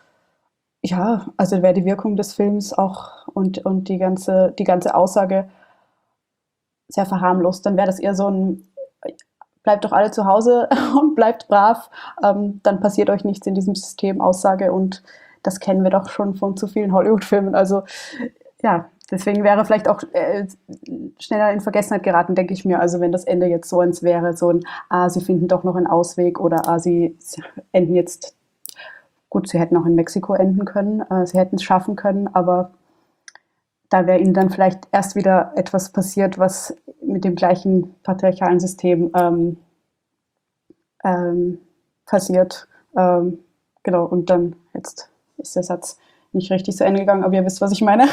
ja, also wäre die Wirkung des Films auch und, und die ganze, die ganze Aussage sehr verharmlost. Dann wäre das eher so ein, bleibt doch alle zu Hause und bleibt brav, ähm, dann passiert euch nichts in diesem System Aussage und das kennen wir doch schon von zu vielen Hollywood-Filmen. Also ja, deswegen wäre vielleicht auch äh, schneller in Vergessenheit geraten, denke ich mir. Also wenn das Ende jetzt so eins wäre, so ein, ah, sie finden doch noch einen Ausweg oder ah, sie, sie enden jetzt, gut, sie hätten auch in Mexiko enden können, äh, sie hätten es schaffen können, aber da wäre ihnen dann vielleicht erst wieder etwas passiert, was mit dem gleichen patriarchalen System ähm, ähm, passiert. Ähm, genau, und dann jetzt ist der Satz nicht richtig zu Ende gegangen, aber ihr wisst, was ich meine.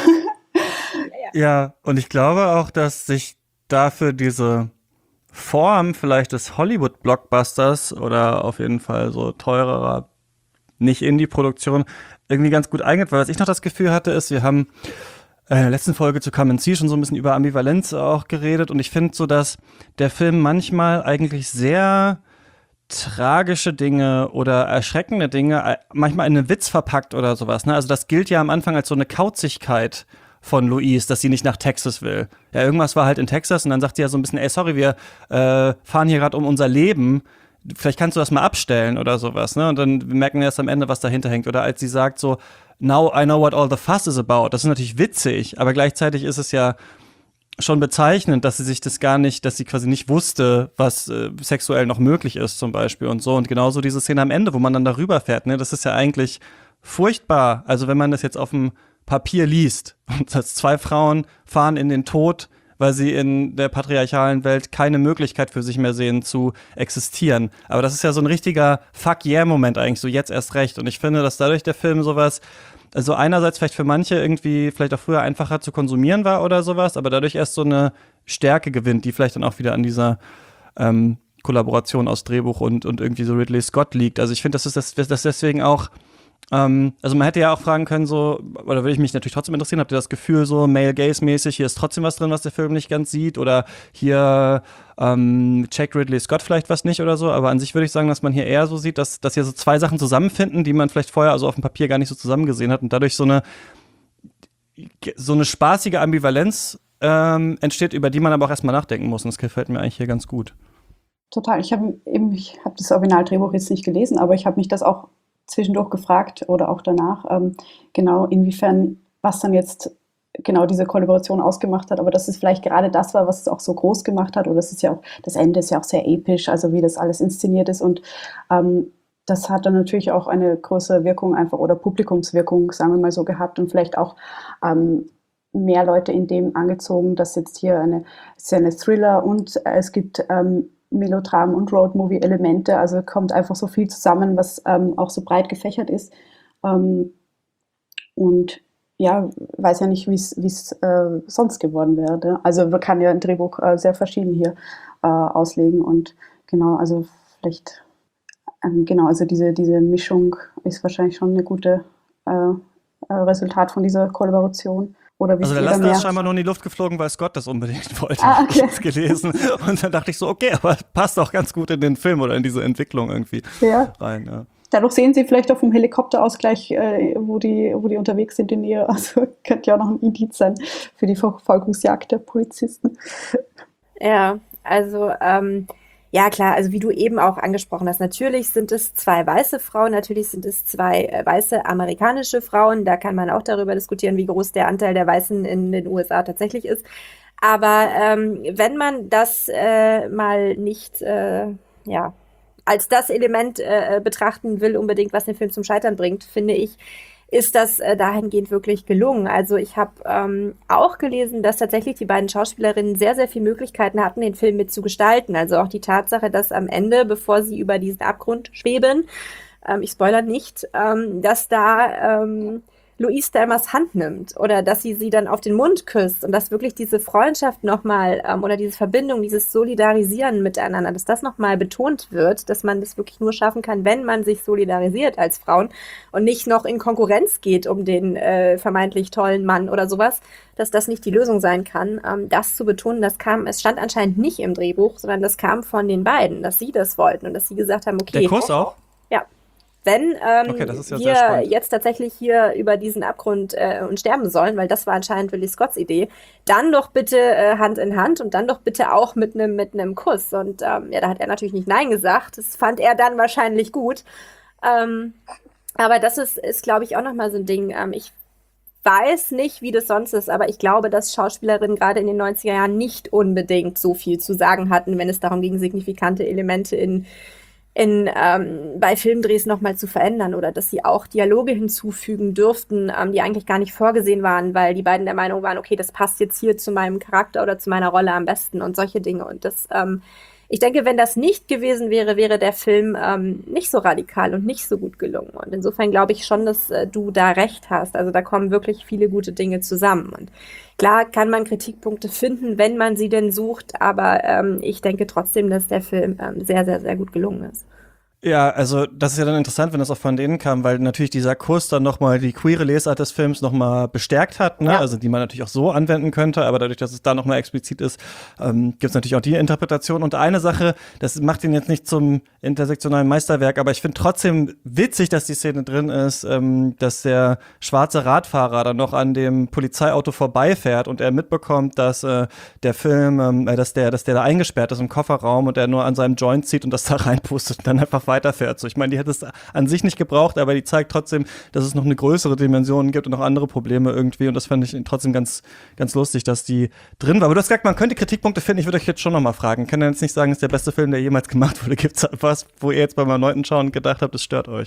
Ja, und ich glaube auch, dass sich dafür diese Form vielleicht des Hollywood-Blockbusters oder auf jeden Fall so teurerer Nicht-Indie-Produktion irgendwie ganz gut eignet, weil was ich noch das Gefühl hatte, ist, wir haben in der letzten Folge zu Come and See schon so ein bisschen über Ambivalenz auch geredet und ich finde so, dass der Film manchmal eigentlich sehr tragische Dinge oder erschreckende Dinge manchmal in einen Witz verpackt oder sowas, ne? Also das gilt ja am Anfang als so eine Kauzigkeit von Louise, dass sie nicht nach Texas will. Ja, irgendwas war halt in Texas und dann sagt sie ja so ein bisschen, ey, sorry, wir äh, fahren hier gerade um unser Leben. Vielleicht kannst du das mal abstellen oder sowas, ne? Und dann merken wir erst am Ende, was dahinter hängt. Oder als sie sagt so, now I know what all the fuss is about. Das ist natürlich witzig, aber gleichzeitig ist es ja schon bezeichnend, dass sie sich das gar nicht, dass sie quasi nicht wusste, was äh, sexuell noch möglich ist zum Beispiel und so. Und genauso diese Szene am Ende, wo man dann darüber fährt, ne? Das ist ja eigentlich furchtbar. Also wenn man das jetzt auf dem Papier liest und dass zwei Frauen fahren in den Tod, weil sie in der patriarchalen Welt keine Möglichkeit für sich mehr sehen zu existieren. Aber das ist ja so ein richtiger Fuck-yeah-Moment eigentlich, so jetzt erst recht. Und ich finde, dass dadurch der Film sowas, also einerseits vielleicht für manche irgendwie vielleicht auch früher einfacher zu konsumieren war oder sowas, aber dadurch erst so eine Stärke gewinnt, die vielleicht dann auch wieder an dieser ähm, Kollaboration aus Drehbuch und, und irgendwie so Ridley Scott liegt. Also ich finde, das ist das, das deswegen auch Ähm, also man hätte ja auch fragen können, so, oder würde ich mich natürlich trotzdem interessieren, habt ihr das Gefühl, so Male-Gaze-mäßig, hier ist trotzdem was drin, was der Film nicht ganz sieht, oder hier ähm, checkt Ridley Scott vielleicht was nicht oder so, aber an sich würde ich sagen, dass man hier eher so sieht, dass, dass hier so zwei Sachen zusammenfinden, die man vielleicht vorher also auf dem Papier gar nicht so zusammen gesehen hat und dadurch so eine so eine spaßige Ambivalenz ähm, entsteht, über die man aber auch erstmal nachdenken muss und das gefällt mir eigentlich hier ganz gut. Total, ich habe eben, ich habe das Originaldrehbuch jetzt nicht gelesen, aber ich habe mich das auch zwischendurch gefragt oder auch danach, ähm, genau inwiefern, was dann jetzt genau diese Kollaboration ausgemacht hat, aber dass es vielleicht gerade das war, was es auch so groß gemacht hat, oder es ist ja auch, das Ende ist ja auch sehr episch, also wie das alles inszeniert ist und ähm, das hat dann natürlich auch eine größere Wirkung einfach oder Publikumswirkung, sagen wir mal so, gehabt und vielleicht auch ähm, mehr Leute in dem angezogen, dass jetzt hier eine, es ist ja eine Thriller und äh, es gibt ähm, Melodram- und Roadmovie-Elemente, also kommt einfach so viel zusammen, was ähm, auch so breit gefächert ist. Ähm, und ja, weiß ja nicht, wie es äh, sonst geworden wäre. Also man kann ja ein Drehbuch äh, sehr verschieden hier äh, auslegen und genau, also vielleicht, ähm, genau, also diese, diese Mischung ist wahrscheinlich schon eine gute äh, äh, Resultat von dieser Kollaboration. Oder wie also der Laster ist scheinbar nur in die Luft geflogen, weil Scott das unbedingt wollte. Ah, okay. Ich hab's gelesen. Und dann dachte ich so, okay, aber passt auch ganz gut in den Film oder in diese Entwicklung irgendwie ja. rein. Ja. Dadurch sehen sie vielleicht auf dem Helikopterausgleich, äh, wo, die, wo die unterwegs sind in der Nähe. Also könnte ja auch noch ein Indiz sein für die Verfolgungsjagd der Polizisten. Ja, also ähm, ja klar, also wie du eben auch angesprochen hast, natürlich sind es zwei weiße Frauen, natürlich sind es zwei äh, weiße amerikanische Frauen. Da kann man auch darüber diskutieren, wie groß der Anteil der Weißen in den U S A tatsächlich ist. Aber ähm, wenn man das äh, mal nicht, äh, ja, als das Element äh, betrachten will, unbedingt, was den Film zum Scheitern bringt, finde ich, ist das äh, dahingehend wirklich gelungen. Also ich habe ähm, auch gelesen, dass tatsächlich die beiden Schauspielerinnen sehr, sehr viele Möglichkeiten hatten, den Film mitzugestalten. Also auch die Tatsache, dass am Ende, bevor sie über diesen Abgrund schweben, ähm, ich spoilere nicht, ähm, dass da ähm, Louise Thelmers Hand nimmt oder dass sie sie dann auf den Mund küsst und dass wirklich diese Freundschaft nochmal ähm, oder diese Verbindung, dieses Solidarisieren miteinander, dass das nochmal betont wird, dass man das wirklich nur schaffen kann, wenn man sich solidarisiert als Frauen und nicht noch in Konkurrenz geht um den äh, vermeintlich tollen Mann oder sowas, dass das nicht die Lösung sein kann. Ähm, das zu betonen, das kam, es stand anscheinend nicht im Drehbuch, sondern das kam von den beiden, dass sie das wollten und dass sie gesagt haben, okay. Der Kuss auch? Ja. Wenn ähm, okay, das ist ja wir jetzt tatsächlich hier über diesen Abgrund äh, und sterben sollen, weil das war anscheinend Ridley Scotts Idee, dann doch bitte äh, Hand in Hand und dann doch bitte auch mit einem mit einem Kuss. Und ähm, ja, da hat er natürlich nicht Nein gesagt. Das fand er dann wahrscheinlich gut. Ähm, aber das ist, ist glaube ich, auch nochmal so ein Ding. Ähm, ich weiß nicht, wie das sonst ist, aber ich glaube, dass Schauspielerinnen gerade in den neunziger Jahren nicht unbedingt so viel zu sagen hatten, wenn es darum ging, signifikante Elemente in in ähm, bei Filmdrehs nochmal zu verändern oder dass sie auch Dialoge hinzufügen dürften, ähm, die eigentlich gar nicht vorgesehen waren, weil die beiden der Meinung waren, okay, das passt jetzt hier zu meinem Charakter oder zu meiner Rolle am besten und solche Dinge. Und das, ähm, ich denke, wenn das nicht gewesen wäre, wäre der Film ähm, nicht so radikal und nicht so gut gelungen. Und insofern glaube ich schon, dass äh, du da recht hast. Also da kommen wirklich viele gute Dinge zusammen. Und klar kann man Kritikpunkte finden, wenn man sie denn sucht, aber ähm, ich denke trotzdem, dass der Film ähm, sehr, sehr, sehr gut gelungen ist. Ja, also das ist ja dann interessant, wenn das auch von denen kam, weil natürlich dieser Kurs dann nochmal die queere Lesart des Films nochmal bestärkt hat, ne? Ja. Also die man natürlich auch so anwenden könnte, aber dadurch, dass es da nochmal explizit ist, ähm, gibt es natürlich auch die Interpretation. Und eine Sache, das macht ihn jetzt nicht zum intersektionalen Meisterwerk, aber ich finde trotzdem witzig, dass die Szene drin ist, ähm, dass der schwarze Radfahrer dann noch an dem Polizeiauto vorbeifährt und er mitbekommt, dass äh, der Film, ähm, dass der, dass der da eingesperrt ist im Kofferraum und er nur an seinem Joint zieht und das da reinpustet und dann einfach weiterfährt. So, ich meine, die hätte es an sich nicht gebraucht, aber die zeigt trotzdem, dass es noch eine größere Dimension gibt und noch andere Probleme irgendwie und das fand ich trotzdem ganz, ganz lustig, dass die drin war. Aber du hast gesagt, man könnte Kritikpunkte finden, ich würde euch jetzt schon noch mal fragen. Kann ihr jetzt nicht sagen, es ist der beste Film, der jemals gemacht wurde? Gibt es was, wo ihr jetzt beim erneuten Schauen gedacht habt, das stört euch?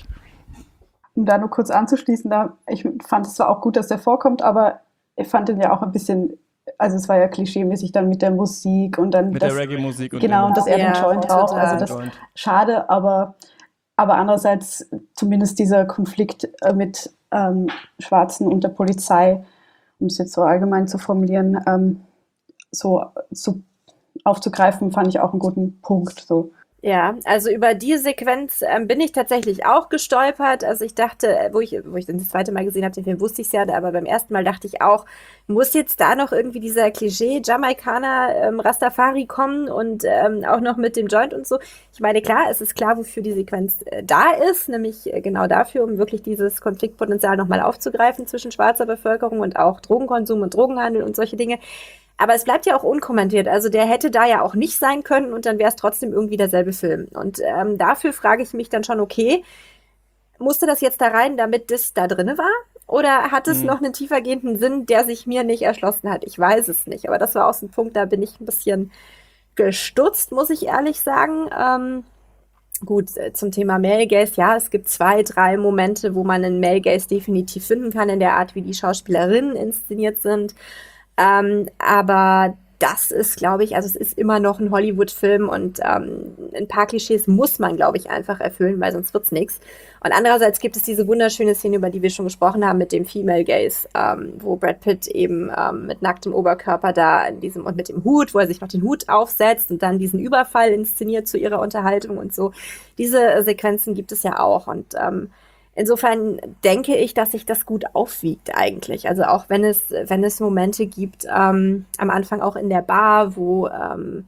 Um da nur kurz anzuschließen, da, ich fand es zwar auch gut, dass der vorkommt, aber ich fand den ja auch ein bisschen, also es war ja klischeemäßig dann mit der Musik und dann mit das, der Reggae-Musik und genau, und dass er ja, den Joint raucht, also das Joint. Schade, aber aber andererseits zumindest dieser Konflikt äh, mit ähm, Schwarzen und der Polizei, um es jetzt so allgemein zu formulieren, ähm, so, so aufzugreifen, fand ich auch einen guten Punkt, so. Ja, also über die Sequenz ähm, bin ich tatsächlich auch gestolpert. Also ich dachte, wo ich, wo ich den das zweite Mal gesehen habe, den Film wusste ich es ja, aber beim ersten Mal dachte ich auch, muss jetzt da noch irgendwie dieser Klischee-Jamaikaner ähm, Rastafari kommen und ähm, auch noch mit dem Joint und so. Ich meine, klar, es ist klar, wofür die Sequenz äh, da ist, nämlich äh, genau dafür, um wirklich dieses Konfliktpotenzial nochmal aufzugreifen zwischen schwarzer Bevölkerung und auch Drogenkonsum und Drogenhandel und solche Dinge. Aber es bleibt ja auch unkommentiert. Also der hätte da ja auch nicht sein können und dann wäre es trotzdem irgendwie derselbe Film. Und ähm, dafür frage ich mich dann schon, okay, musste das jetzt da rein, damit das da drinne war? Oder hat es mhm. noch einen tiefergehenden Sinn, der sich mir nicht erschlossen hat? Ich weiß es nicht. Aber das war auch so ein Punkt, da bin ich ein bisschen gestutzt, muss ich ehrlich sagen. Ähm, gut, zum Thema Male Gaze, ja, es gibt zwei, drei Momente, wo man einen Male Gaze definitiv finden kann, in der Art, wie die Schauspielerinnen inszeniert sind. Ähm, aber das ist, glaube ich, also es ist immer noch ein Hollywood-Film und ähm, ein paar Klischees muss man, glaube ich, einfach erfüllen, weil sonst wird's nichts. Und andererseits gibt es diese wunderschöne Szene, über die wir schon gesprochen haben, mit dem Female Gaze, ähm, wo Brad Pitt eben ähm, mit nacktem Oberkörper da in diesem und mit dem Hut, wo er sich noch den Hut aufsetzt und dann diesen Überfall inszeniert zu ihrer Unterhaltung und so. Diese äh, Sequenzen gibt es ja auch und ähm, insofern denke ich, dass sich das gut aufwiegt eigentlich. Also auch wenn es, wenn es Momente gibt, ähm, am Anfang auch in der Bar, wo, ähm,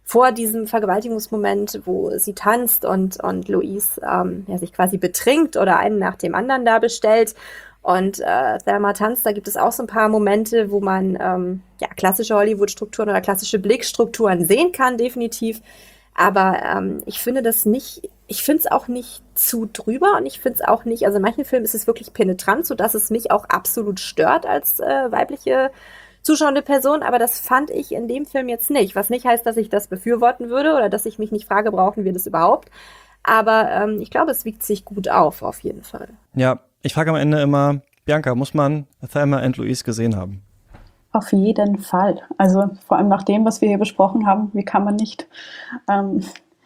vor diesem Vergewaltigungsmoment, wo sie tanzt und, und Louise ähm, ja, sich quasi betrinkt oder einen nach dem anderen da bestellt. Und äh, Thelma tanzt, da gibt es auch so ein paar Momente, wo man ähm, ja, klassische Hollywood-Strukturen oder klassische Blickstrukturen sehen kann, definitiv. Aber ähm, ich finde das nicht, ich finde es auch nicht zu drüber und ich finde es auch nicht, also in manchen Filmen ist es wirklich penetrant, sodass es mich auch absolut stört als äh, weibliche zuschauende Person, aber das fand ich in dem Film jetzt nicht. Was nicht heißt, dass ich das befürworten würde oder dass ich mich nicht frage, brauchen wir das überhaupt? Aber ähm, ich glaube, es wiegt sich gut auf, auf jeden Fall. Ja, ich frage am Ende immer, Bianca, muss man Thelma and Louise gesehen haben? Auf jeden Fall. Also vor allem nach dem, was wir hier besprochen haben, wie kann man nicht? Ähm,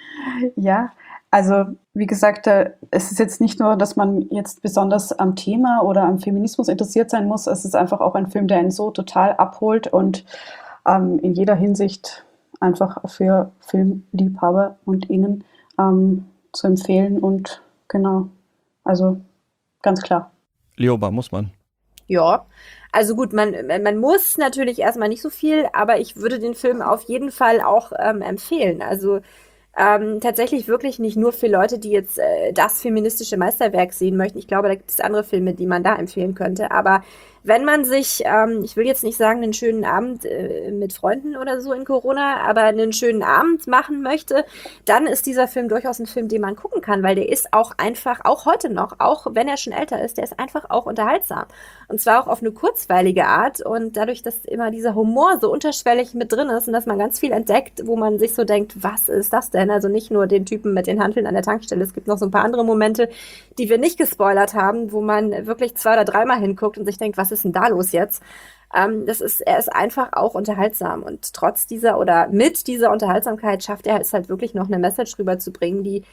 ja, also wie gesagt, äh, es ist jetzt nicht nur, dass man jetzt besonders am Thema oder am Feminismus interessiert sein muss, es ist einfach auch ein Film, der einen so total abholt und ähm, in jeder Hinsicht einfach für Filmliebhaber und Ihnen ähm, zu empfehlen und genau, also ganz klar. Lioba, muss man. Ja, also gut, man, man muss natürlich erstmal nicht so viel, aber ich würde den Film auf jeden Fall auch ähm, empfehlen. Also ähm, tatsächlich wirklich nicht nur für Leute, die jetzt äh, das feministische Meisterwerk sehen möchten. Ich glaube, da gibt es andere Filme, die man da empfehlen könnte. Aber wenn man sich, ähm, ich will jetzt nicht sagen, einen schönen Abend äh, mit Freunden oder so in Corona, aber einen schönen Abend machen möchte, dann ist dieser Film durchaus ein Film, den man gucken kann, weil der ist auch einfach, auch heute noch, auch wenn er schon älter ist, der ist einfach auch unterhaltsam. Und zwar auch auf eine kurzweilige Art und dadurch, dass immer dieser Humor so unterschwellig mit drin ist und dass man ganz viel entdeckt, wo man sich so denkt, was ist das denn? Also nicht nur den Typen mit den Hanteln an der Tankstelle, es gibt noch so ein paar andere Momente, die wir nicht gespoilert haben, wo man wirklich zwei oder dreimal hinguckt und sich denkt, was ist denn da los jetzt? Ähm, das ist, er ist einfach auch unterhaltsam und trotz dieser oder mit dieser Unterhaltsamkeit schafft er es halt wirklich noch eine Message rüberzubringen, die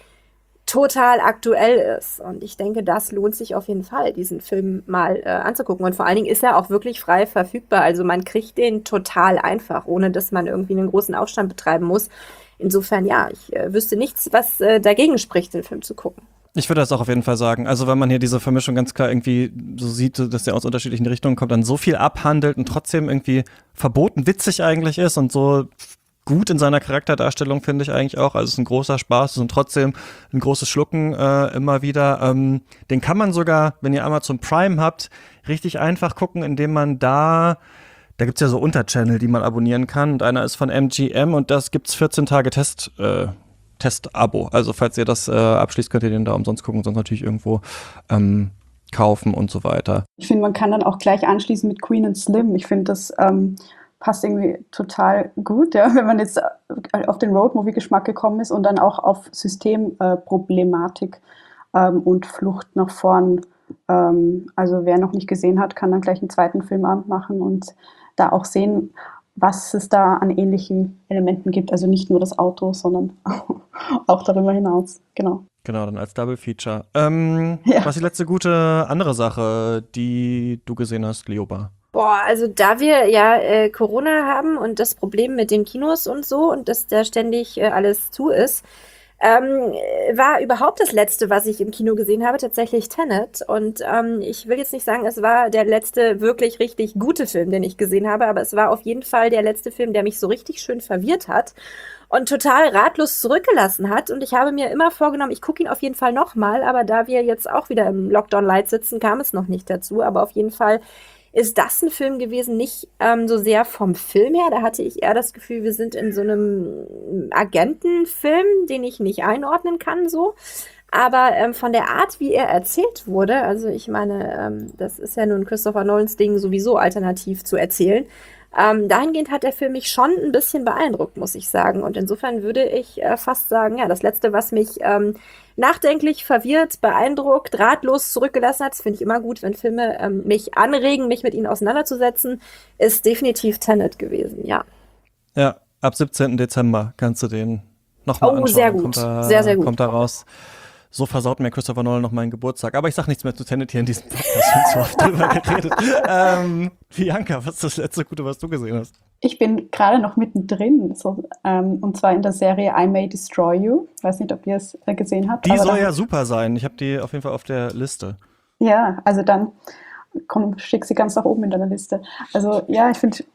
total aktuell ist. Und ich denke, das lohnt sich auf jeden Fall, diesen Film mal äh, anzugucken. Und vor allen Dingen ist er auch wirklich frei verfügbar. Also man kriegt den total einfach, ohne dass man irgendwie einen großen Aufstand betreiben muss. Insofern, ja, ich äh, wüsste nichts, was äh, dagegen spricht, den Film zu gucken. Ich würde das auch auf jeden Fall sagen. Also wenn man hier diese Vermischung ganz klar irgendwie so sieht, dass der aus unterschiedlichen Richtungen kommt, dann so viel abhandelt und trotzdem irgendwie verboten witzig eigentlich ist und so gut in seiner Charakterdarstellung, finde ich eigentlich auch. Also es ist ein großer Spaß und trotzdem ein großes Schlucken äh, immer wieder. Ähm, den kann man sogar, wenn ihr Amazon Prime habt, richtig einfach gucken, indem man da Da gibt's ja so Unterchannel, die man abonnieren kann. Und einer ist von M G M und das gibt's vierzehn Tage Test, äh, Test-Abo. Also falls ihr das äh, abschließt, könnt ihr den da umsonst gucken, sonst natürlich irgendwo ähm, kaufen und so weiter. Ich finde, man kann dann auch gleich anschließen mit Queen and Slim. Ich finde, das ähm, passt irgendwie total gut, ja, wenn man jetzt auf den Roadmovie-Geschmack gekommen ist und dann auch auf Systemproblematik äh, ähm, und Flucht nach vorn. Ähm, also wer noch nicht gesehen hat, kann dann gleich einen zweiten Filmabend machen und da auch sehen, was es da an ähnlichen Elementen gibt. Also nicht nur das Auto, sondern auch darüber hinaus. Genau. Genau, dann als Double Feature. Ähm, ja. Was ist die letzte gute andere Sache, die du gesehen hast, Lioba? Boah, also da wir ja äh, Corona haben und das Problem mit den Kinos und so und dass da ständig äh, alles zu ist, Ähm, war überhaupt das letzte, was ich im Kino gesehen habe, tatsächlich Tenet. Und ähm, ich will jetzt nicht sagen, es war der letzte wirklich richtig gute Film, den ich gesehen habe, aber es war auf jeden Fall der letzte Film, der mich so richtig schön verwirrt hat und total ratlos zurückgelassen hat. Und ich habe mir immer vorgenommen, ich gucke ihn auf jeden Fall nochmal, aber da wir jetzt auch wieder im Lockdown-Light sitzen, kam es noch nicht dazu. Aber auf jeden Fall ist das ein Film gewesen, nicht ähm, so sehr vom Film her. Da hatte ich eher das Gefühl, wir sind in so einem Agentenfilm, den ich nicht einordnen kann, so. Aber ähm, von der Art, wie er erzählt wurde, also ich meine, ähm, das ist ja nun Christopher Nolans Ding, sowieso alternativ zu erzählen. Ähm, dahingehend hat der Film mich schon ein bisschen beeindruckt, muss ich sagen. Und insofern würde ich äh, fast sagen, ja, das Letzte, was mich ähm, nachdenklich, verwirrt, beeindruckt, ratlos zurückgelassen hat, das finde ich immer gut, wenn Filme ähm, mich anregen, mich mit ihnen auseinanderzusetzen, ist definitiv Tenet gewesen, ja. Ja, ab siebzehnten Dezember kannst du den nochmal oh, anschauen. Oh, sehr gut, kommt da, sehr, sehr gut. Kommt da raus. So versaut mir Christopher Nolan noch meinen Geburtstag. Aber ich sag nichts mehr zu Tenet hier in diesem Podcast. Wir haben so oft drüber geredet. Ähm, Bianca, was ist das letzte Gute, was du gesehen hast? Ich bin gerade noch mittendrin, so, ähm, und zwar in der Serie I May Destroy You. Ich weiß nicht, ob ihr es äh, gesehen habt. Die aber soll dann, ja super sein. Ich habe die auf jeden Fall auf der Liste. Ja, also dann komm, schick sie ganz nach oben in deiner Liste. Also ja, ich finde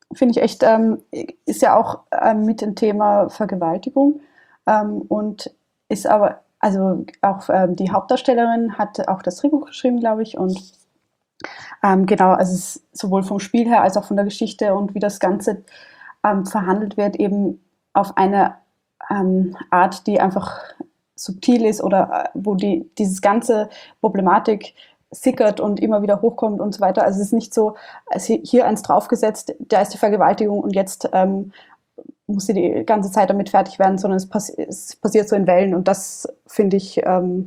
finde ich echt, ähm, ist ja auch ähm, mit dem Thema Vergewaltigung ähm, und ist aber, also auch ähm, die Hauptdarstellerin hat auch das Drehbuch geschrieben, glaube ich, und ähm, genau, also es ist sowohl vom Spiel her als auch von der Geschichte und wie das Ganze ähm, verhandelt wird, eben auf eine ähm, Art, die einfach subtil ist oder äh, wo die dieses ganze Problematik sickert und immer wieder hochkommt und so weiter. Also es ist nicht so, als hier eins draufgesetzt, da ist die Vergewaltigung und jetzt ähm, muss sie die ganze Zeit damit fertig werden, sondern es, passi- es passiert so in Wellen und das finde ich, ähm,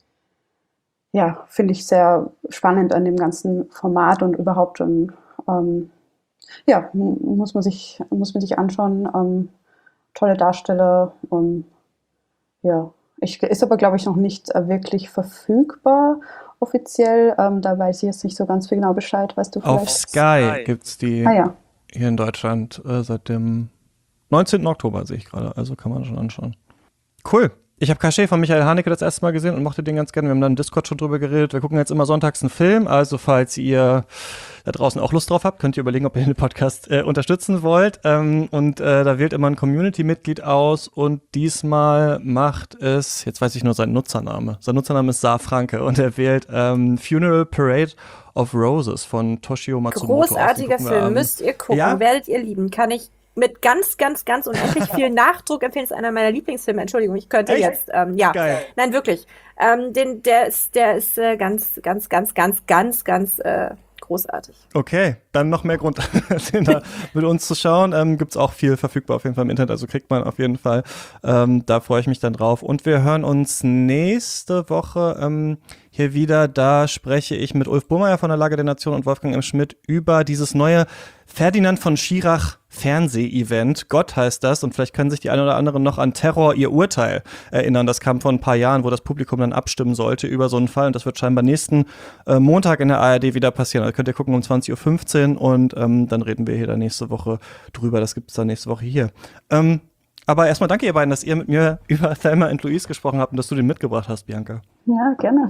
ja, finde ich sehr spannend an dem ganzen Format und überhaupt, und, ähm, ja, muss man sich, muss man sich anschauen. Ähm, tolle Darsteller und ja, ich, ist aber, glaube ich, noch nicht äh, wirklich verfügbar offiziell. Ähm, da weiß ich jetzt nicht so ganz viel genau Bescheid, weißt du vielleicht? Auf Sky gibt's die Ah, ja. hier in Deutschland äh, seit dem neunzehnten Oktober, sehe ich gerade. Also kann man schon anschauen. Cool. Ich habe Cachet von Michael Haneke das erste Mal gesehen und mochte den ganz gerne. Wir haben dann im Discord schon drüber geredet. Wir gucken jetzt immer sonntags einen Film. Also falls ihr da draußen auch Lust drauf habt, könnt ihr überlegen, ob ihr den Podcast äh, unterstützen wollt. Ähm, und äh, da wählt immer ein Community-Mitglied aus. Und diesmal macht es, jetzt weiß ich nur seinen Nutzername. Sein Nutzername ist Saar Franke. Und er wählt ähm, Funeral Parade of Roses von Toshio Matsumoto. Großartiger Film, müsst ihr gucken, ja? werdet ihr lieben. Kann ich mit ganz, ganz, ganz unendlich viel Nachdruck empfehlen. Ist einer meiner Lieblingsfilme. Entschuldigung, ich könnte Echt? jetzt, ähm, ja. Geil. Nein, wirklich. Ähm, den, der ist, der ist äh, ganz, ganz, ganz, ganz, ganz, ganz äh, großartig. Okay, dann noch mehr Grund, den da mit uns zu schauen. Ähm, gibt's auch viel verfügbar auf jeden Fall im Internet, also kriegt man auf jeden Fall. Ähm, da freue ich mich dann drauf. Und wir hören uns nächste Woche ähm, hier wieder. Da spreche ich mit Ulf Burmeier von der Lage der Nation und Wolfgang M. Schmidt über dieses neue Ferdinand von Schirach Fernseh-Event. Gott heißt das, und vielleicht können sich die einen oder anderen noch an Terror, ihr Urteil erinnern. Das kam vor ein paar Jahren, wo das Publikum dann abstimmen sollte über so einen Fall, und das wird scheinbar nächsten äh, Montag in der A R D wieder passieren. Also könnt ihr gucken um zwanzig Uhr fünfzehn und ähm, dann reden wir hier dann nächste Woche drüber. Das gibt's dann nächste Woche hier. Ähm, aber erstmal danke ihr beiden, dass ihr mit mir über Thelma and Louise gesprochen habt und dass du den mitgebracht hast, Bianca. Ja, gerne.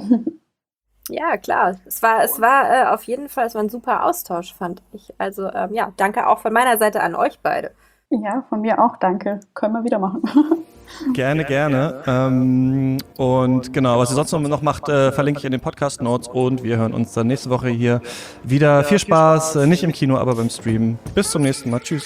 Ja, klar. Es war, es war äh, auf jeden Fall, es war ein super Austausch, fand ich. Also, ähm, ja, danke auch von meiner Seite an euch beide. Ja, von mir auch, danke. Können wir wieder machen. Gerne, gerne. Ähm, und genau, was ihr sonst noch macht, äh, verlinke ich in den Podcast-Notes, und wir hören uns dann nächste Woche hier wieder. Viel Spaß, äh, nicht im Kino, aber beim Streamen. Bis zum nächsten Mal. Tschüss.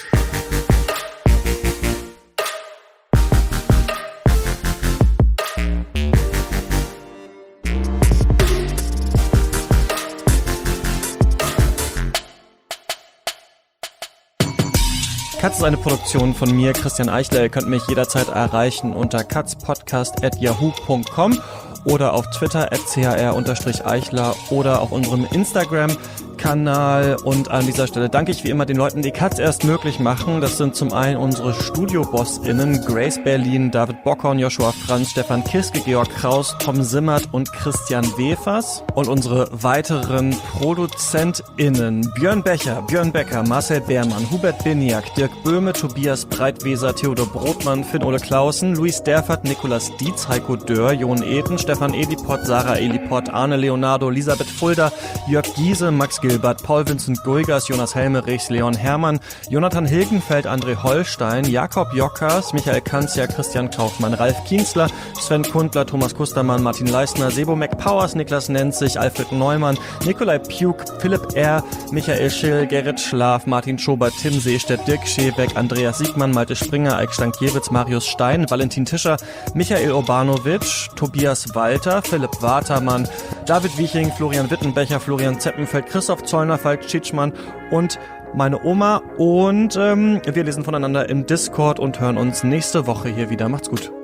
Katz ist eine Produktion von mir, Christian Eichler. Ihr könnt mich jederzeit erreichen unter katzpodcast at yahoo punkt com oder auf Twitter at c h r unterstrich eichler oder auf unserem Instagram-Kanal. Und an dieser Stelle danke ich wie immer den Leuten, die Katz erst möglich machen. Das sind zum einen unsere Studio-BossInnen Grace Berlin, David Bockhorn, Joshua Franz, Stefan Kiske, Georg Kraus, Tom Simmert und Christian Wefers. Und unsere weiteren ProduzentInnen Björn Becher, Björn Becker, Marcel Beermann, Hubert Biniak, Dirk Böhme, Tobias Breitweser, Theodor Brotmann, Finn-Ole Clausen, Luis Derfert, Nikolas Dietz, Heiko Dörr, Jon Eden, Stefan Edipott, Sarah Elipott, Arne Leonardo, Elisabeth Fulda, Jörg Giese, Max Gilbert, Paul Vincent Guigas, Jonas Helmerichs, Leon Hermann, Jonathan Hilgenfeld, André Holstein, Jakob Jockers, Michael Kanzia, Christian Kaufmann, Ralf Kienzler, Sven Kundler, Thomas Kustermann, Martin Leisner, Sebo McPowers, Niklas Nenzig, Alfred Neumann, Nikolai Pjuk, Philipp R., Michael Schill, Gerrit Schlaf, Martin Schobert, Tim Seestedt, Dirk Schebeck, Andreas Siegmann, Malte Springer, Eik Stankiewicz, Marius Stein, Valentin Tischer, Michael Urbanovic, Tobias Walter, Philipp Watermann, David Wieching, Florian Wittenbecher, Florian Zeppenfeld, Christoph Zollner, Falk Tschitschmann und meine Oma. Und ähm, wir lesen voneinander im Discord und hören uns nächste Woche hier wieder. Macht's gut.